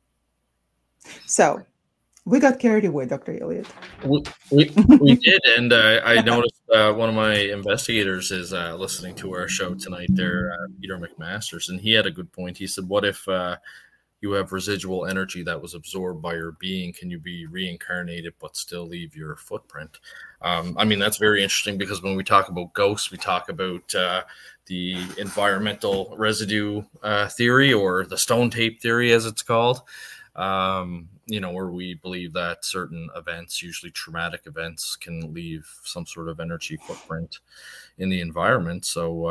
So we got carried away, Dr. Elliott. We did, and I noticed one of my investigators is listening to our show tonight there, Peter McMasters, and he had a good point. He said, what if you have residual energy that was absorbed by your being? Can you be reincarnated but still leave your footprint? I mean, that's very interesting, because when we talk about ghosts, we talk about the environmental residue theory, or the stone tape theory, as it's called. Where we believe that certain events, usually traumatic events, can leave some sort of energy footprint in the environment. So,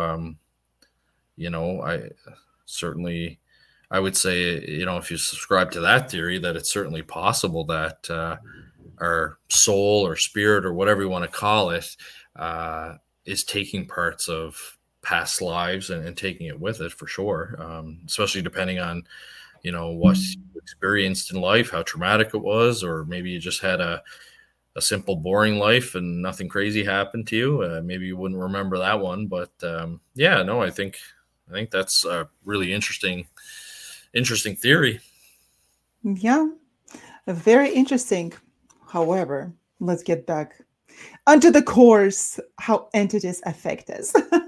I would say, if you subscribe to that theory, that it's certainly possible that our soul or spirit, or whatever you want to call it, is taking parts of past lives and taking it with it, for sure. Especially depending on, what you experienced in life, how traumatic it was, or maybe you just had a simple, boring life and nothing crazy happened to you. Maybe you wouldn't remember that one, but I think that's a really interesting theory. Yeah, very interesting. However, let's get back onto the course, how entities affect us.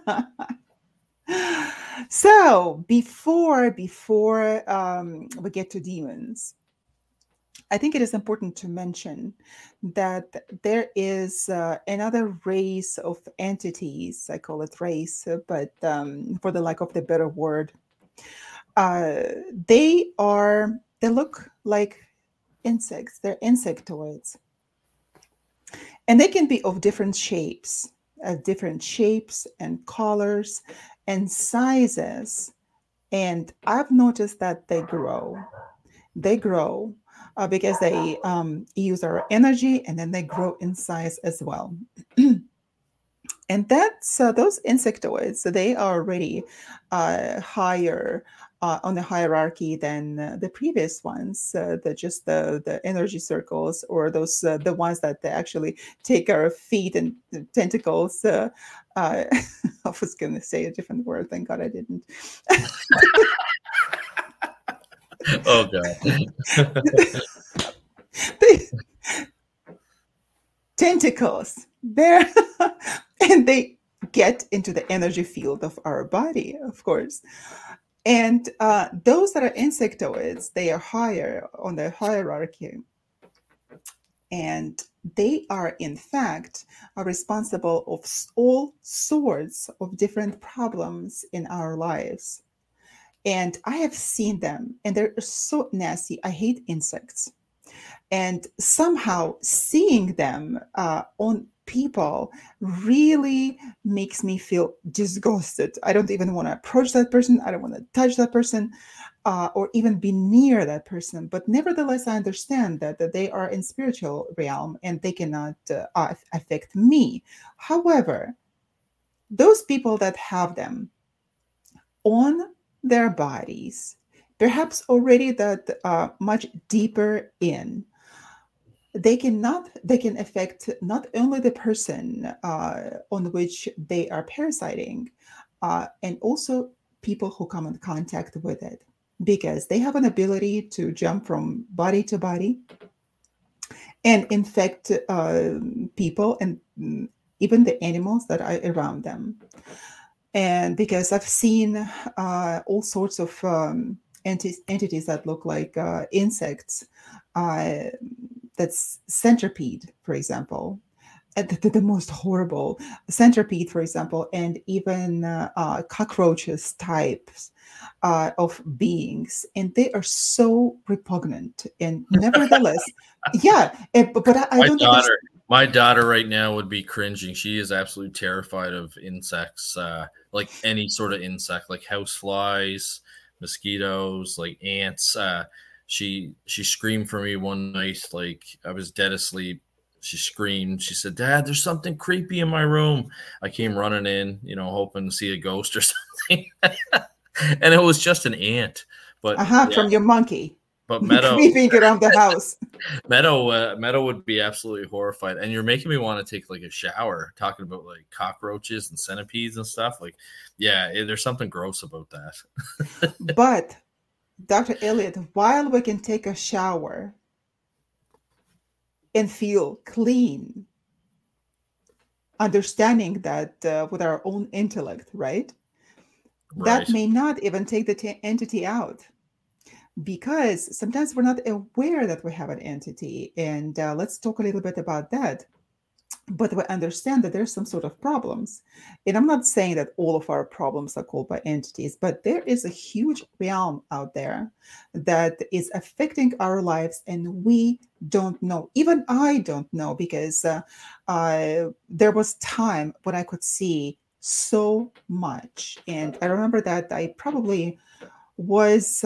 So before we get to demons, I think it is important to mention that there is another race of entities. I call it race, but for the lack of the better word, they look like insects. They're insectoids, and they can be of different shapes and colors and sizes. And I've noticed that they grow because they use our energy, and then they grow in size as well. And that's those insectoids. So they are already higher on the hierarchy than the previous ones. The energy circles, or those the ones that they actually take our feet and tentacles. I was going to say a different word. Thank God I didn't. Oh God. Tentacles there, and they get into the energy field of our body, of course. And those that are insectoids, they are higher on the hierarchy, and they are in fact responsible of all sorts of different problems in our lives. And I have seen them, and they're so nasty. I hate insects. And somehow seeing them on people really makes me feel disgusted. I don't even want to approach that person. I don't want to touch that person. or even be near that person. But nevertheless, I understand that they are in spiritual realm and they cannot affect me. However, those people that have them on their bodies, perhaps already that much deeper in, they can affect not only the person on which they are parasiting, and also people who come in contact with it, because they have an ability to jump from body to body and infect people and even the animals that are around them. And because I've seen all sorts of entities that look like insects, uh, that's centipede, for example, the most horrible centipede, for example, and even cockroaches types of beings, and they are so repugnant. And nevertheless, yeah, but I My don't understand. daughter, my daughter right now would be cringing. She is absolutely terrified of insects, like any sort of insect, like house flies, mosquitoes, like ants. She screamed for me one night, like I was dead asleep. She screamed. She said, "Dad, there's something creepy in my room." I came running in, hoping to see a ghost or something, and it was just an ant. But yeah, From your monkey but Meadow, creeping around the house. Meadow would be absolutely horrified. And you're making me want to take like a shower, talking about like cockroaches and centipedes and stuff. Like, yeah, there's something gross about that. But Dr. Elliot, while we can take a shower and feel clean, understanding that with our own intellect, right? That Right. may not even take the entity out, because sometimes we're not aware that we have an entity. And let's talk a little bit about that. But we understand that there's some sort of problems. And I'm not saying that all of our problems are caused by entities, but there is a huge realm out there that is affecting our lives, and we don't know. Even I don't know, because there was time when I could see so much. And I remember that I probably was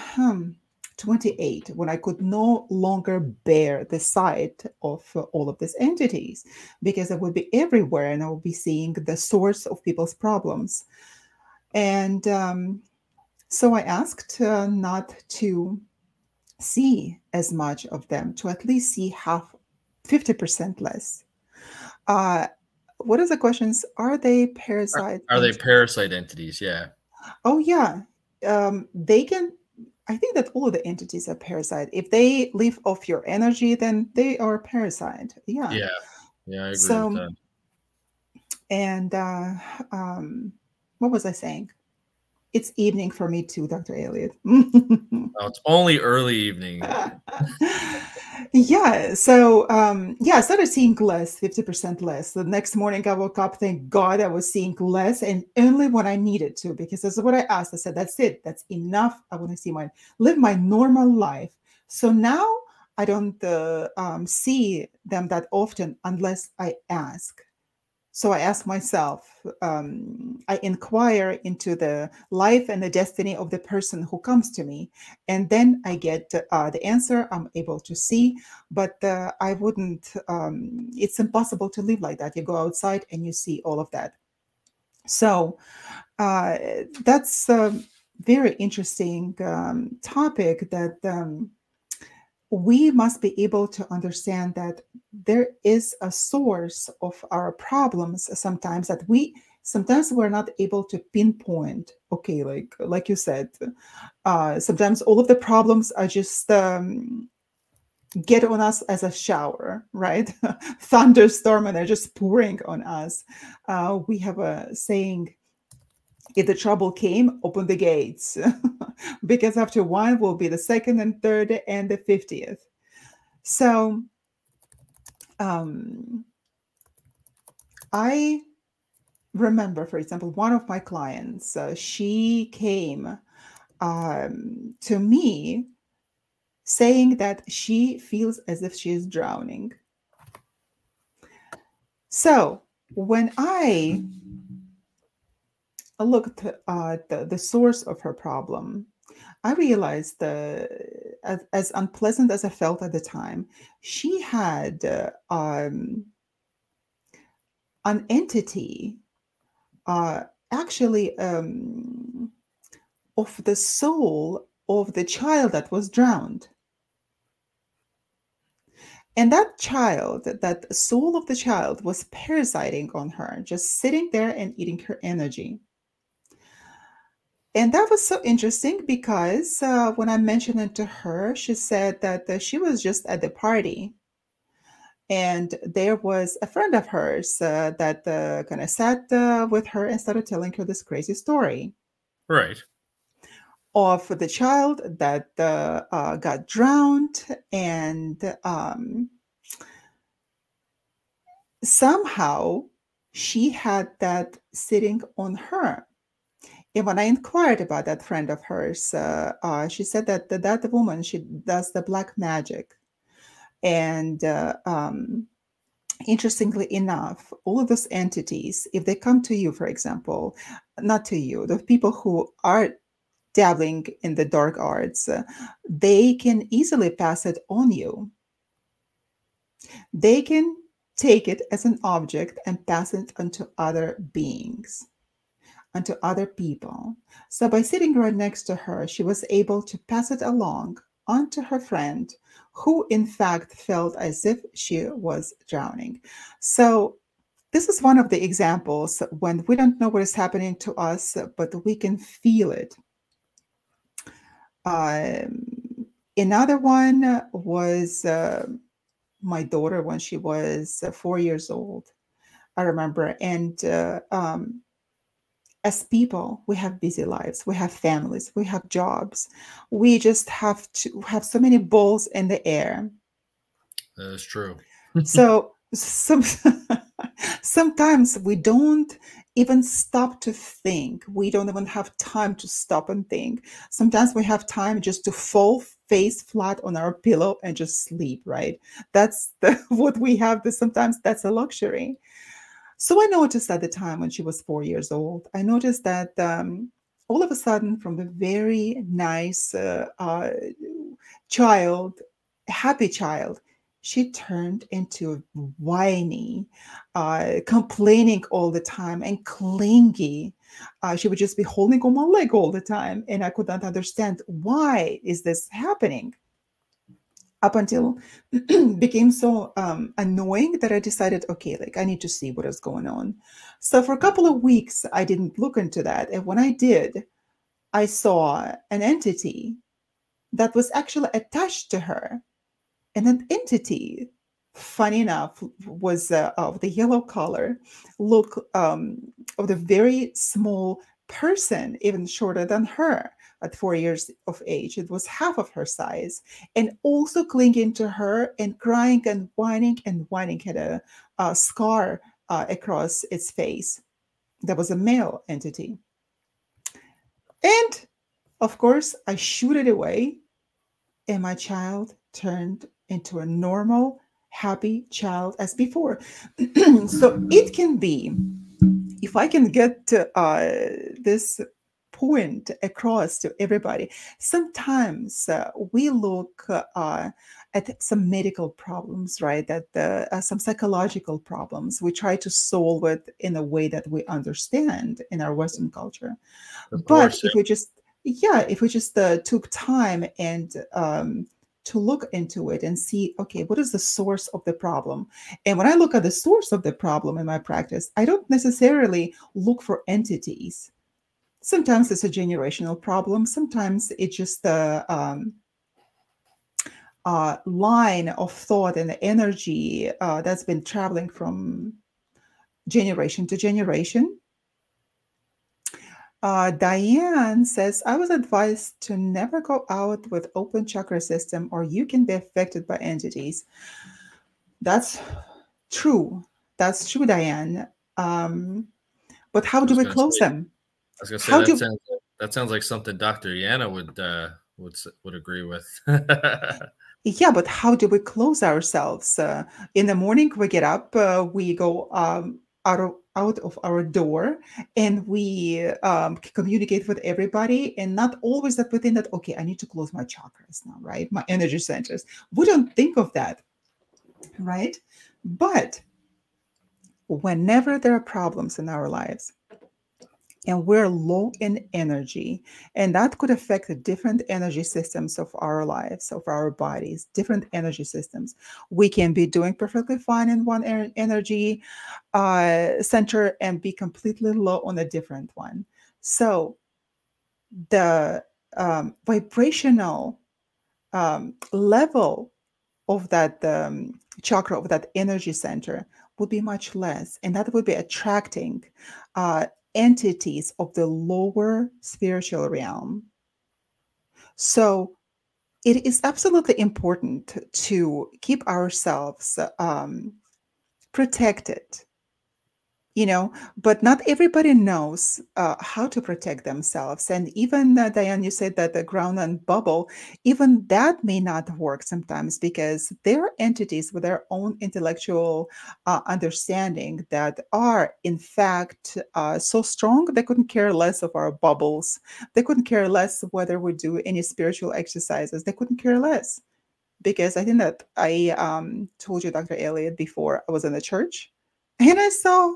28 when I could no longer bear the sight of all of these entities, because I would be everywhere and I would be seeing the source of people's problems. And so I asked not to see as much of them, to at least see half, 50% less. Uh, what are the questions? Are they parasite Are they entities? parasite entities? Yeah. Oh, yeah. They can, I think that all of the entities are parasite. If they live off your energy, then they are a parasite. Yeah. Yeah. Yeah. I agree with So, that. and um, what was I saying? It's evening for me too, Dr. Elliot. Oh, it's only early evening. Yeah. So, yeah, I started seeing less, 50% less. The next morning I woke up, thank God I was seeing less, and only when I needed to, because that's what I asked. I said, that's it. That's enough. I want to live my normal life. So now I don't see them that often unless I ask. So I ask myself, I inquire into the life and the destiny of the person who comes to me. And then I get the answer I'm able to see. But I wouldn't, it's impossible to live like that. You go outside and you see all of that. So uh, that's a very interesting topic, that we must be able to understand that there is a source of our problems sometimes, that sometimes we're not able to pinpoint. Okay, like you said, sometimes all of the problems are just get on us as a shower, right? Thunderstorm, and they're just pouring on us. We have a saying, if the trouble came, open the gates, because after one will be the second and third and the 50th. So um, I remember, for example, one of my clients, she came to me saying that she feels as if she is drowning. So when I looked at the source of her problem, I realized as unpleasant as I felt at the time, she had an entity, uh, actually, of the soul of the child that was drowned. And that child, that soul of the child, was parasiting on her, just sitting there and eating her energy. And that was so interesting because when I mentioned it to her, she said that she was just at the party. And there was a friend of hers that kind of sat with her and started telling her this crazy story Right. of the child that got drowned, and somehow she had that sitting on her. And when I inquired about that friend of hers, she said that that woman, she does the black magic. And interestingly enough, all of those entities, if they come to you, for example, not to you, the people who are dabbling in the dark arts, they can easily pass it on you. They can take it as an object and pass it onto other beings, onto other people. So by sitting right next to her, she was able to pass it along onto her friend, who in fact felt as if she was drowning. So this is one of the examples when we don't know what is happening to us, but we can feel it. Another one was my daughter when she was 4 years old, I remember. And as people, we have busy lives, we have families, we have jobs. We just have to have so many balls in the air. That is true. So sometimes we don't even stop to think. We don't even have time to stop and think. Sometimes we have time just to fall face flat on our pillow and just sleep, right? That's what we have. Sometimes that's a luxury. So I noticed at the time when she was 4 years old, I noticed that all of a sudden, from the very nice child, happy child, she turned into a whiny, complaining all the time and clingy. She would just be holding on my leg all the time, and I could not understand why is this happening. Up until became so annoying that I decided, okay, like I need to see what is going on. So for a couple of weeks, I didn't look into that, and when I did, I saw an entity that was actually attached to her. And an entity, funny enough, was of the yellow color, look of the very small person, even shorter than her at 4 years of age. It was half of her size, and also clinging to her and crying and whining, had a scar across its face. That was a male entity. And of course, I shooed it away, and my child turned into a normal, happy child as before. So it can be, if I can get this point across to everybody, sometimes we look at some medical problems, right? That some psychological problems. We try to solve it in a way that we understand in our Western culture. Of But course. if we just, yeah, if we just took time and to look into it and see, okay, what is the source of the problem? And when I look at the source of the problem in my practice, I don't necessarily look for entities. Sometimes it's a generational problem. Sometimes it's just the line of thought and the energy that's been traveling from generation to generation. Diane says, I was advised to never go out with open chakra system or you can be affected by entities. That's true. That's true, Diane. But how I do was we gonna close say. them? I was gonna say How that do sounds like something Dr. Yana would agree with. Yeah, but how do we close ourselves? In the morning, we get up, we go out of our door and we communicate with everybody, and not always that within that, okay, I need to close my chakras now, right? My energy centers. We don't think of that, right? But whenever there are problems in our lives, and we're low in energy, and that could affect the different energy systems of our lives, of our bodies, different energy systems. We can be doing perfectly fine in one energy center and be completely low on a different one. So the vibrational level of that chakra, of that energy center, would be much less, and that would be attracting uh, entities of the lower spiritual realm. So it is absolutely important to keep ourselves protected, but not everybody knows how to protect themselves. And even Diane, you said that the ground and bubble, even that may not work sometimes, because there are entities with their own intellectual understanding that are in fact so strong they couldn't care less of our bubbles. They couldn't care less whether we do any spiritual exercises. They couldn't care less, because I think that I told you, Dr. Elliot, before, I was in the church and I saw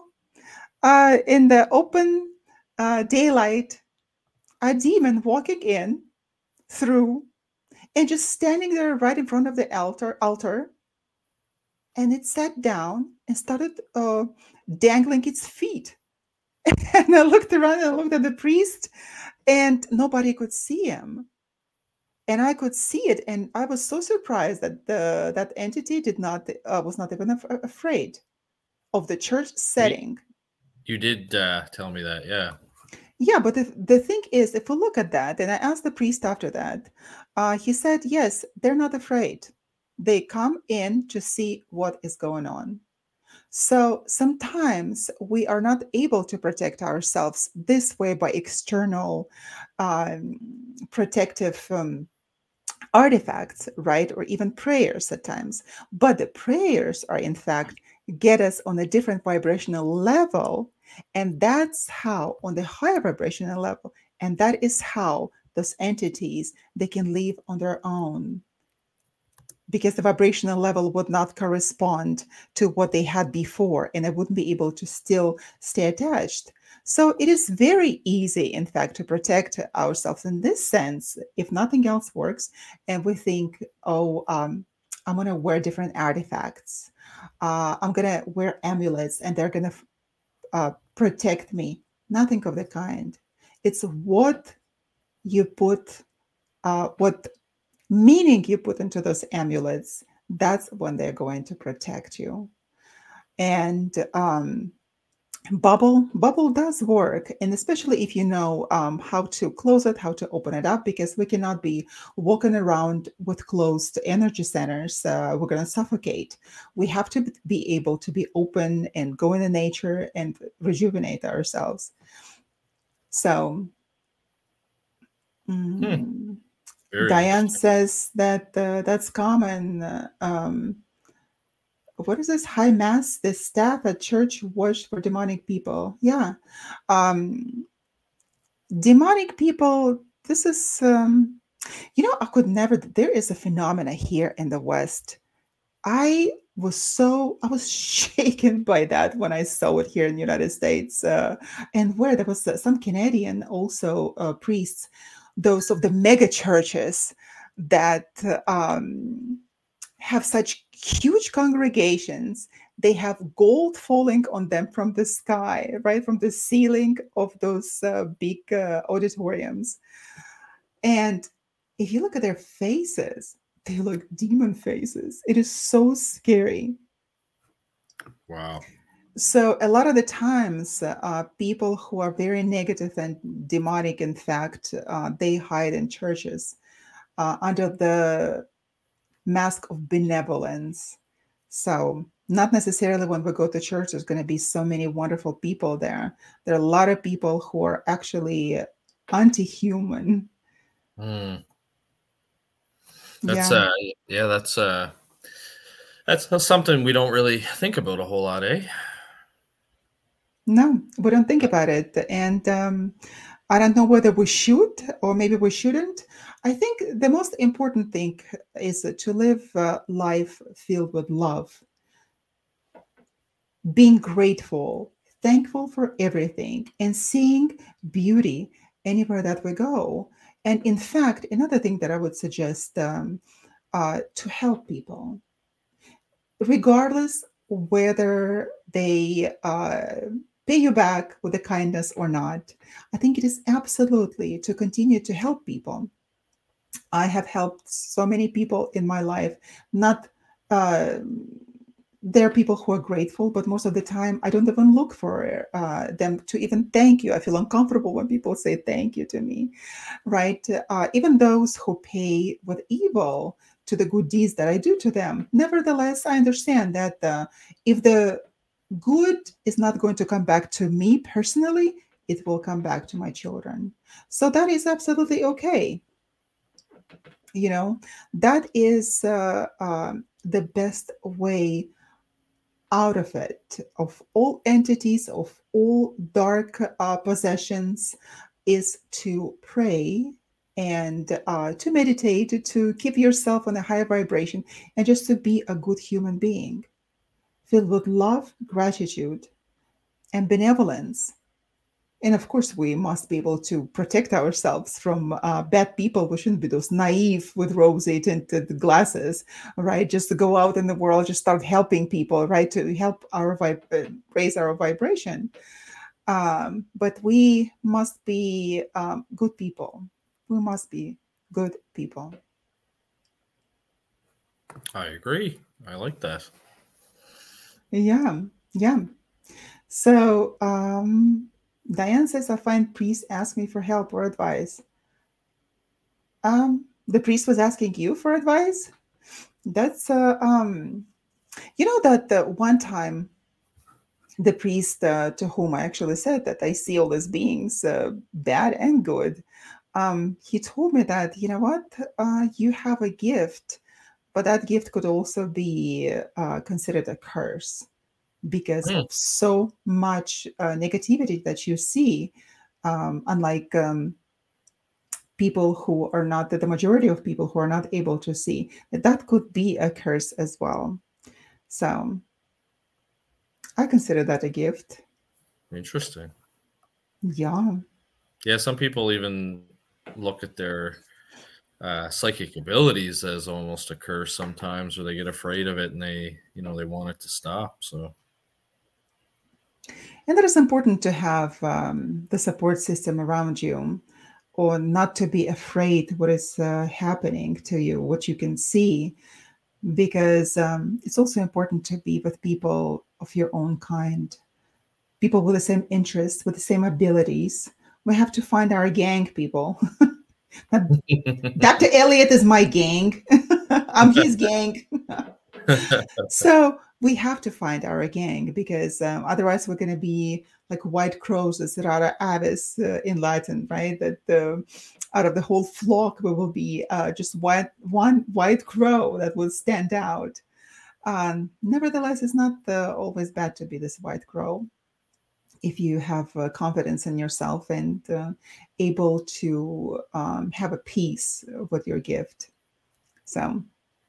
in the open daylight, a demon walking in through and just standing there right in front of the altar. And it sat down and started dangling its feet. And I looked around and I looked at the priest, and nobody could see him. And I could see it, and I was so surprised that that entity did not was not even afraid of the church setting. You did tell me that, yeah. Yeah, but the thing is, if we look at that, and I asked the priest after that, he said, yes, they're not afraid. They come in to see what is going on. So sometimes we are not able to protect ourselves this way by external protective artifacts, right? Or even prayers at times. But the prayers are, in fact, get us on a different vibrational level. And that's how, on the higher vibrational level, and that is how those entities, they can live on their own, because the vibrational level would not correspond to what they had before, and they wouldn't be able to still stay attached. So it is very easy, in fact, to protect ourselves in this sense, if nothing else works, and we think, oh, I'm going to wear different artifacts. I'm going to wear amulets, and they're going to protect me. Nothing of the kind. It's what you put, what meaning you put into those amulets. That's when they're going to protect you. And bubble does work, and especially if you know how to close it, how to open it up, because we cannot be walking around with closed energy centers. We're going to suffocate. We have to be able to be open and go into nature and rejuvenate ourselves. So Diane says that that's common. What is this? High Mass, the staff at church watched for demonic people. Yeah. Demonic people, this is, I could never, there is a phenomena here in the West. I was shaken by that when I saw it here in the United States, and where there was some Canadian also priests, those of the mega churches that have such huge congregations. They have gold falling on them from the sky, right from the ceiling of those big auditoriums. And if you look at their faces, they look demon faces. It is so scary. Wow. So a lot of the times, people who are very negative and demonic, in fact, they hide in churches under the mask of benevolence. So not necessarily when we go to church, there's going to be so many wonderful people there. There are a lot of people who are actually anti-human. That's Yeah. That's something we don't really think about a whole lot, eh? No, we don't think about it. And I don't know whether we should or maybe we shouldn't. I think the most important thing is to live life filled with love, being grateful, thankful for everything, and seeing beauty anywhere that we go. And in fact, another thing that I would suggest to help people, regardless whether they pay you back with a kindness or not. I think it is absolutely to continue to help people. I have helped so many people in my life. Not uh, there are people who are grateful, but most of the time I don't even look for them to even thank you. I feel uncomfortable when people say thank you to me, right? Even those who pay with evil to the good deeds that I do to them. Nevertheless, I understand that if the good is not going to come back to me personally, it will come back to my children. So that is absolutely okay. You know, that is the best way out of it, of all entities, of all dark possessions, is to pray and to meditate, to keep yourself on a higher vibration, and just to be a good human being, filled with love, gratitude, and benevolence. And of course, we must be able to protect ourselves from bad people. We shouldn't be those naive with rosy tinted glasses, right? Just to go out in the world, just start helping people, right? To help our raise our vibration. But we must be good people. We must be good people. I agree. I like that. Yeah, yeah. So Diane says, I find priests ask me for help or advice. The priest was asking you for advice. That's you know that one time the priest to whom I actually said that I see all these beings, bad and good, he told me that, you know what, you have a gift, but that gift could also be considered a curse because Hmm, of so much negativity that you see. Unlike people who are not, the majority of people who are not able to see, that could be a curse as well. So I consider that a gift. interesting. Yeah. Yeah, some people even look at their psychic abilities as almost a curse sometimes, or they get afraid of it and they want it to stop. So, And it is important to have the support system around you, or not to be afraid what is happening to you, what you can see, because it's also important to be with people of your own kind, people with the same interests, with the same abilities. We have to find our gang, people. Dr. Elliot is my gang. I'm his gang. So we have to find our gang because otherwise we're going to be like white crows, as Rara Avis in Latin, right? That out of the whole flock, we will be just one white crow that will stand out. Nevertheless, it's not always bad to be this white crow if you have confidence in yourself and able to have a peace with your gift. So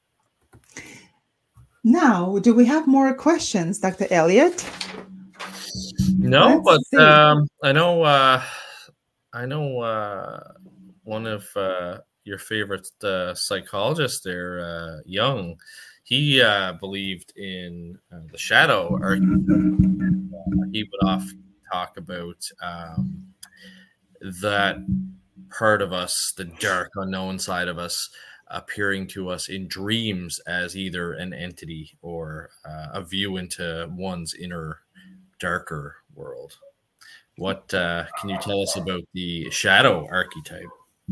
now, do we have more questions, Dr. Elliot? no, Let's but see. I know one of your favorite psychologists there, Jung. He believed in the shadow archetype. He would often talk about that part of us, the dark, unknown side of us, appearing to us in dreams as either an entity or a view into one's inner, darker world. What can you tell us about the shadow archetype?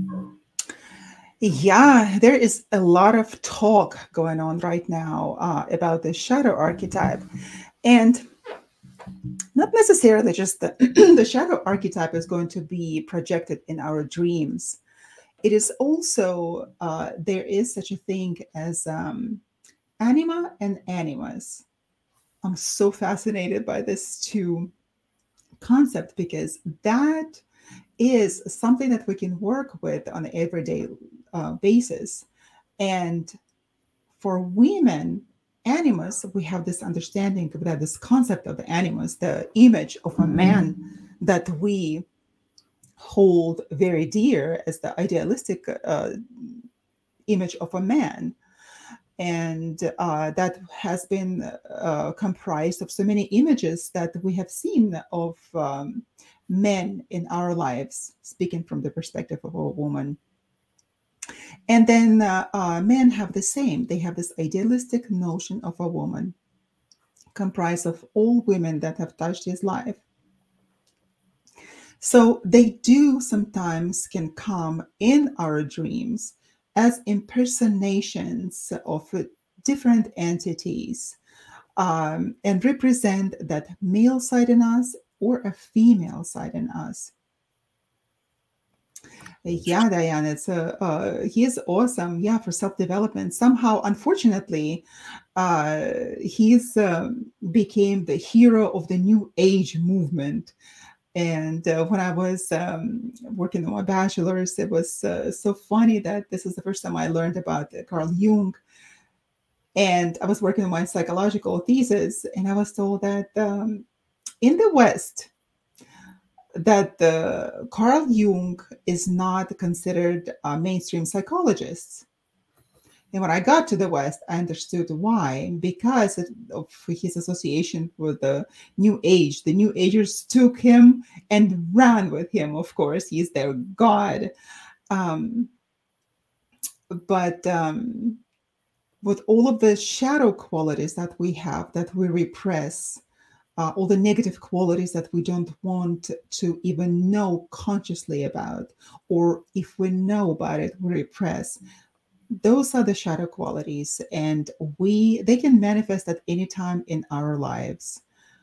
Yeah, there is a lot of talk going on right now about the shadow archetype. And not necessarily just the, the shadow archetype is going to be projected in our dreams. It is also, there is such a thing as anima and animus. I'm so fascinated by this too. concept, because that is something that we can work with on an everyday basis. And for women, animus, we have this understanding that this concept of the animus, the image of a man that we hold very dear as the idealistic image of a man. And that has been comprised of so many images that we have seen of men in our lives, speaking from the perspective of a woman. And then men have the same. They have this idealistic notion of a woman comprised of all women that have touched his life. So they do sometimes can come in our dreams as impersonations of different entities, and represent that male side in us or a female side in us. Yeah, Diane, it's he is awesome. Yeah, for self-development. Somehow, unfortunately, he's became the hero of the New Age movement. And when I was working on my bachelor's, it was so funny that this is the first time I learned about Carl Jung. And I was working on my psychological thesis, and I was told that in the West, that Carl Jung is not considered a mainstream psychologist. And when I got to the West, I understood why, because of his association with the New Age. The New Agers took him and ran with him, of course. He's their god. But with all of the shadow qualities that we have, that we repress, all the negative qualities that we don't want to even know consciously about, or if we know about it, we repress. Those are the shadow qualities, and they can manifest at any time in our lives.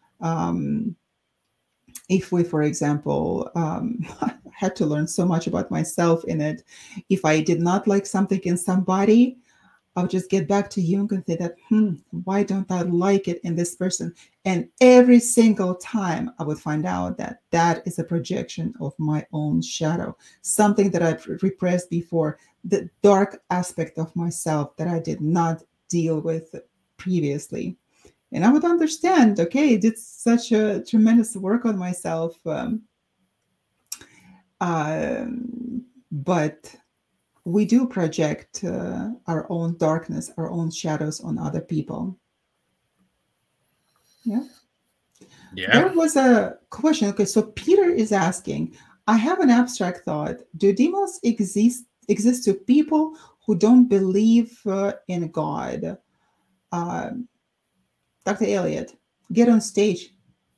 If we, for example, had to learn so much about myself in it, if I did not like something in somebody, I'll just get back to Jung and say that, why don't I like it in this person? And every single time I would find out that that is a projection of my own shadow, something that I've repressed before, the dark aspect of myself that I did not deal with previously. And I would understand, okay, I did such a tremendous work on myself. But we do project our own darkness, our own shadows on other people. Yeah. There was a question. Okay, so Peter is asking, I have an abstract thought. Do demons exist to people who don't believe in God? Dr. Elliot, get on stage.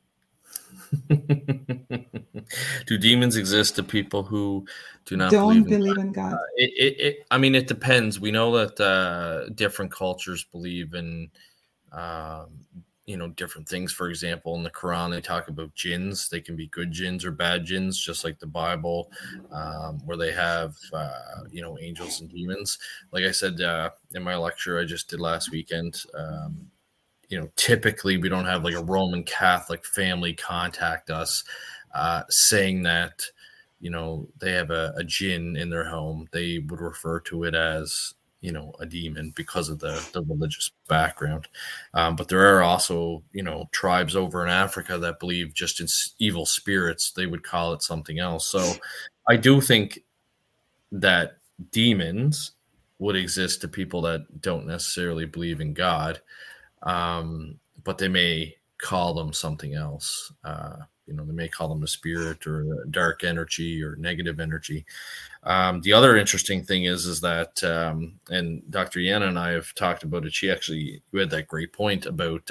Do demons exist to people who do not don't believe in God? I mean, it depends. We know that different cultures believe in, different things. For example, in the Quran, they talk about jinns. They can be good jinns or bad jinns, just like the Bible, where they have, angels and demons. Like I said in my lecture I just did last weekend, typically we don't have like a Roman Catholic family contact us saying that, they have a jinn in their home. They would refer to it as, a demon because of the religious background. But there are also, tribes over in Africa that believe just in evil spirits. They would call it something else. So I do think that demons would exist to people that don't necessarily believe in God. But they may call them something else. They may call them a spirit or a dark energy or negative energy. The other interesting thing is that, and Dr. Yana and I have talked about it. You had that great point about,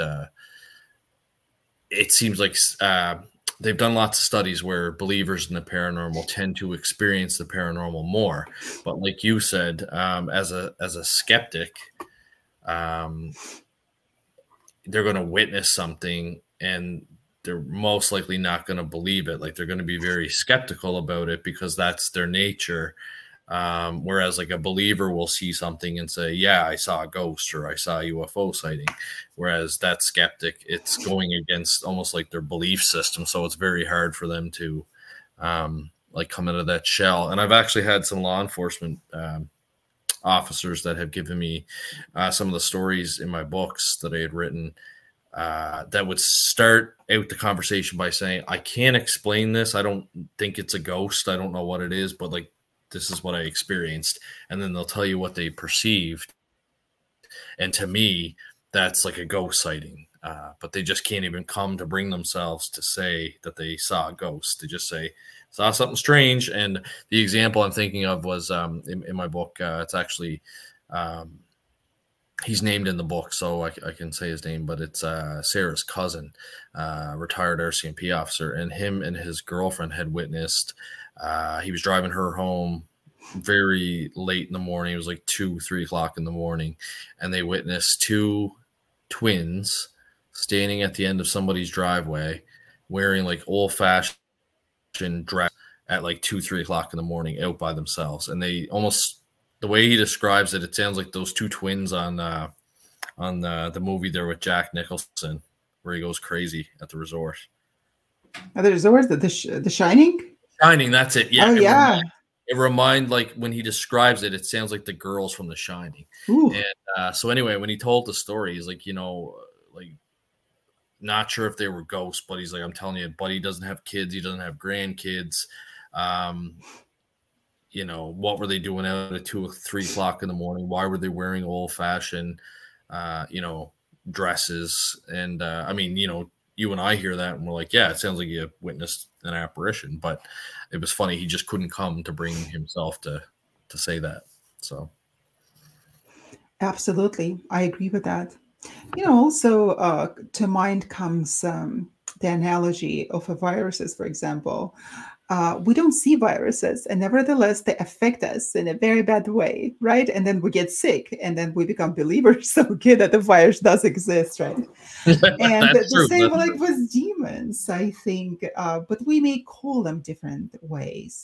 it seems like they've done lots of studies where believers in the paranormal tend to experience the paranormal more. But like you said, as a skeptic, they're going to witness something and they're most likely not going to believe it. Like they're going to be very skeptical about it because that's their nature. Whereas like a believer will see something and say, yeah, I saw a ghost or I saw a UFO sighting. Whereas that skeptic, it's going against almost like their belief system. So it's very hard for them to like come out of that shell. And I've actually had some law enforcement officers that have given me some of the stories in my books that I had written that would start out the conversation by saying, I can't explain this. I don't think it's a ghost. I don't know what it is, but like, this is what I experienced. And then they'll tell you what they perceived. And to me, that's like a ghost sighting. But they just can't even come to bring themselves to say that they saw a ghost. They just say, saw something strange. And the example I'm thinking of was in my book. It's actually, he's named in the book, so I can say his name, but it's Sarah's cousin, retired RCMP officer. And him and his girlfriend had witnessed, he was driving her home very late in the morning. It was like 2-3 o'clock in the morning. And they witnessed two twins standing at the end of somebody's driveway wearing like old fashioned dress at like 2-3 o'clock in the morning out by themselves. And they almost, the way he describes it, it sounds like those two twins on the movie there with Jack Nicholson, where he goes crazy at the resort. The resort, the Shining? Shining, that's it. Yeah. Oh, yeah. It reminds, like when he describes it, it sounds like the girls from The Shining. Ooh. And so anyway, when he told the story, he's like, like not sure if they were ghosts, but he's like, I'm telling you, buddy doesn't have kids. He doesn't have grandkids. What were they doing out at 2 or 3 o'clock in the morning? Why were they wearing old fashioned, dresses? And I mean, you and I hear that and we're like, yeah, it sounds like you witnessed an apparition, but it was funny. He just couldn't come to bring himself to say that. So. Absolutely. I agree with that. Also to mind comes the analogy of viruses, for example. We don't see viruses, and nevertheless, they affect us in a very bad way, right? And then we get sick, and then we become believers, okay, that the virus does exist, right? And the same like with demons, I think, but we may call them different ways.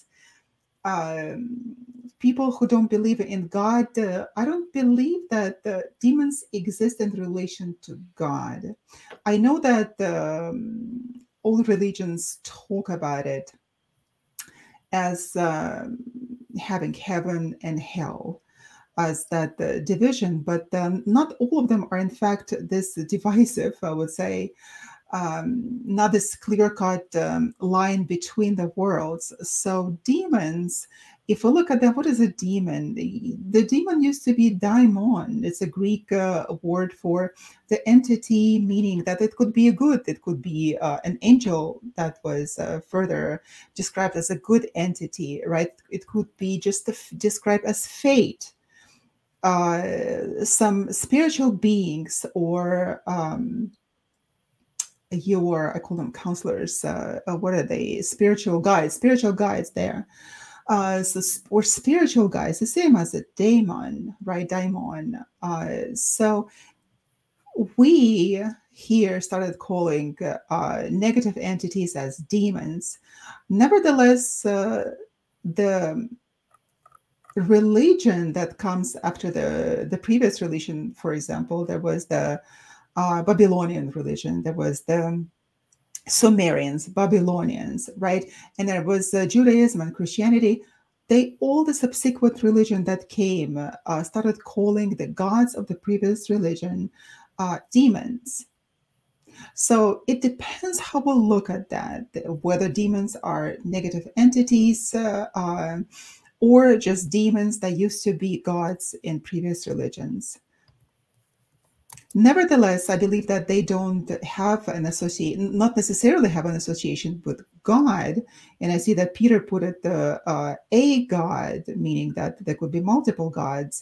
People who don't believe in God, I don't believe that demons exist in relation to God. I know that all religions talk about it as having heaven and hell as that division, but not all of them are in fact this divisive, I would say. Not this clear-cut line between the worlds. So demons, if we look at them, what is a demon? The demon used to be daimon. It's a Greek word for the entity, meaning that it could be a good, it could be an angel that was further described as a good entity, right? It could be just described as fate. Some spiritual beings or I call them counselors. What are they? Spiritual guides there. Or spiritual guides, the same as a daemon, right? Daimon. So we here started calling negative entities as demons. Nevertheless, the religion that comes after the previous religion, for example, there was the Babylonian religion, there was the Sumerians, Babylonians, right? And there was Judaism and Christianity. All the subsequent religion that came started calling the gods of the previous religion demons. So it depends how we look at that, whether demons are negative entities or just demons that used to be gods in previous religions. Nevertheless, I believe that they don't have not necessarily have an association with God. And I see that Peter put it a God, meaning that there could be multiple gods.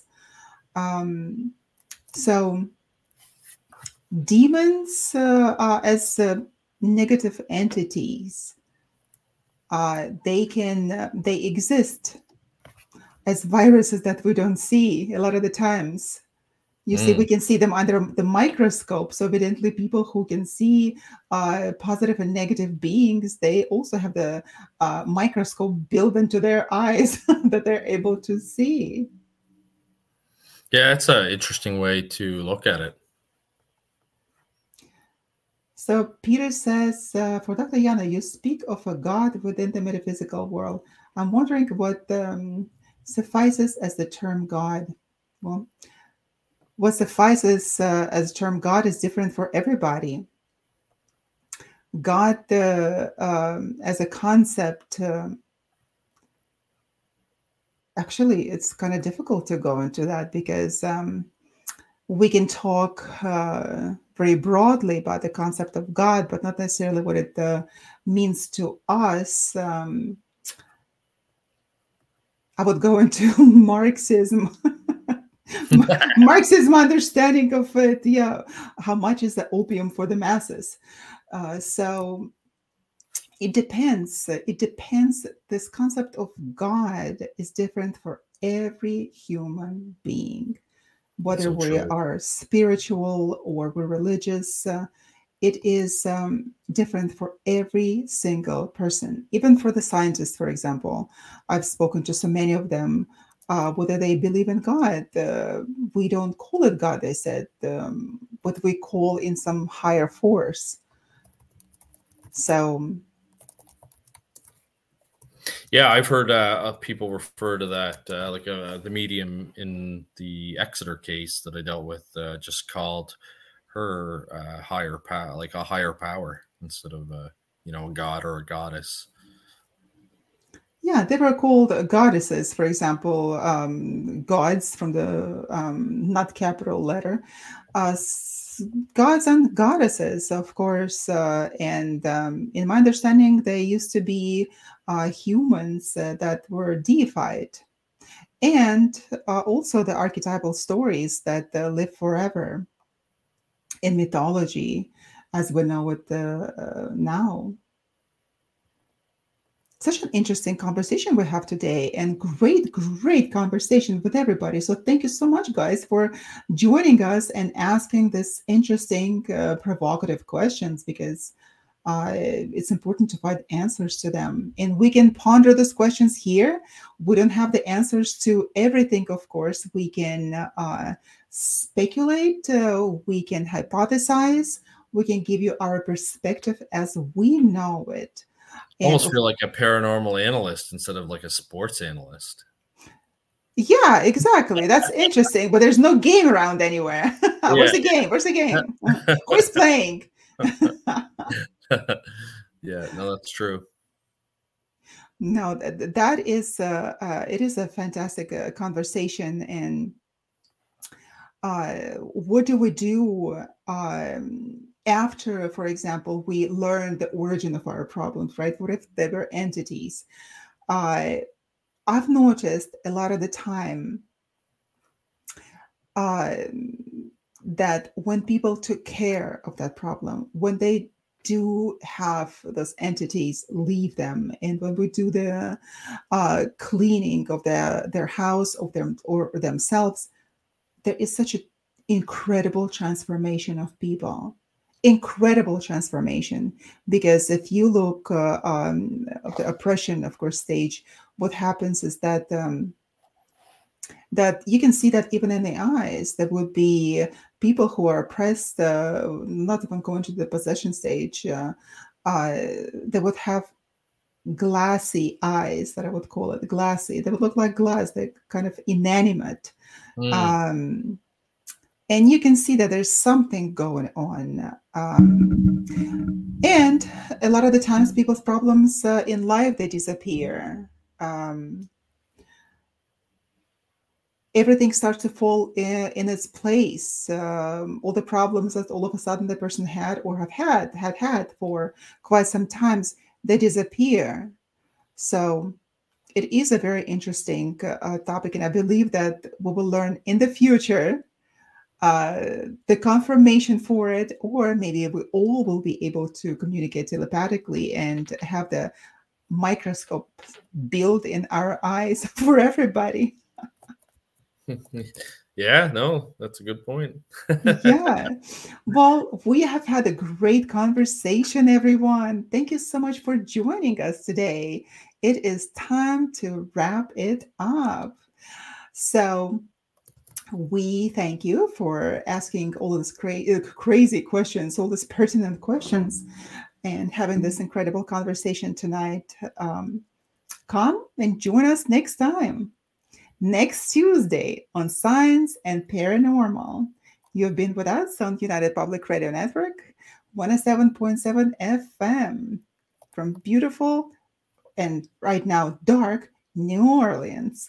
So demons as negative entities, they exist as viruses that we don't see a lot of the times. You see, we can see them under the microscope. So evidently people who can see positive and negative beings, they also have the microscope built into their eyes that they're able to see. Yeah, it's an interesting way to look at it. So Peter says, for Dr. Yana, you speak of a God within the metaphysical world. I'm wondering what suffices as the term God. Well, what suffices as the term God is different for everybody. God as a concept, actually, it's kind of difficult to go into that because we can talk very broadly about the concept of God, but not necessarily what it means to us. I would go into Marxism. Marxism understanding of it, yeah. How much is the opium for the masses? So it depends. It depends. This concept of God is different for every human being, whether So we true. are spiritual or we're religious. It is different for every single person, even for the scientists, for example. I've spoken to so many of them, whether they believe in God. We don't call it God, they said, what we call in some higher force. So, Yeah, I've heard of people refer to that, like the medium in the Exeter case that I dealt with, just called her higher power, like a higher power instead of a god or a goddess. yeah, they were called goddesses, for example, gods from the not capital letter, gods and goddesses, of course. And in my understanding, they used to be humans that were deified. And also the archetypal stories that live forever in mythology as we know it now. Such an interesting conversation we have today, and great conversation with everybody. So thank you so much, guys, for joining us and asking this interesting provocative questions, because it's important to find answers to them, and we can ponder these questions here. We don't have the answers to everything, of course. We can speculate, we can hypothesize, we can give you our perspective as we know it. And Almost feel like a paranormal analyst instead of like a sports analyst. yeah, exactly. That's interesting, but there's no game around anywhere. Yeah. Where's the game? Where's the game? Who is playing? Yeah, no, that's true. No, that is it is a fantastic conversation. And what do we do after, for example, we learn the origin of our problems, right? What if there were entities? Uh, I've noticed a lot of the time uh, that when people took care of that problem, when they do have those entities leave them, and when we do the cleaning of their house, of them or themselves, there is such an incredible transformation of people. Incredible transformation. Because if you look of the oppression, of course, stage, what happens is that that you can see that even in the eyes, there would be people who are oppressed, not even going to the possession stage, they would have glassy eyes, that I would call it glassy. They would look like glass, they're kind of inanimate. Um, and you can see that there's something going on. And a lot of the times, people's problems in life, they disappear. Everything starts to fall in its place. All the problems that all of a sudden the person had or had for quite some times, they disappear. So it is a very interesting topic, and I believe that we will learn in the future the confirmation for it, or maybe we all will be able to communicate telepathically and have the microscope built in our eyes for everybody. Yeah, no, that's a good point. Yeah. Well, we have had a great conversation, everyone. Thank you so much for joining us today. It is time to wrap it up. So, we thank you for asking all these crazy questions, all these pertinent questions, and having this incredible conversation tonight. Come and join us next time, next Tuesday on Science and Paranormal. You've been with us on United Public Radio Network, 107.7 FM, from beautiful and right now dark New Orleans.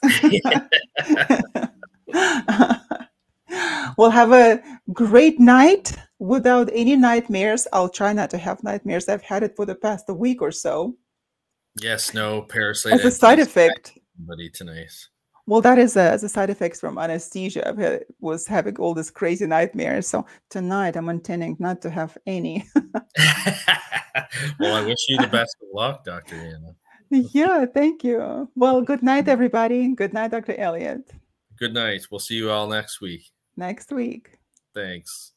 We'll have a great night without any nightmares. I'll try not to have nightmares. I've had it for the past week or so Yes, no parasite as a side entities effect. somebody tonight. Well, that is as a side effect from anesthesia. Was having all these crazy nightmares. So tonight I'm intending not to have any. Well, I wish you the best of luck, Dr. Anna. Yeah, thank you. Well, good night, everybody. Good night, Dr. Elliott. Good night. We'll see you all next week. Next week. Thanks.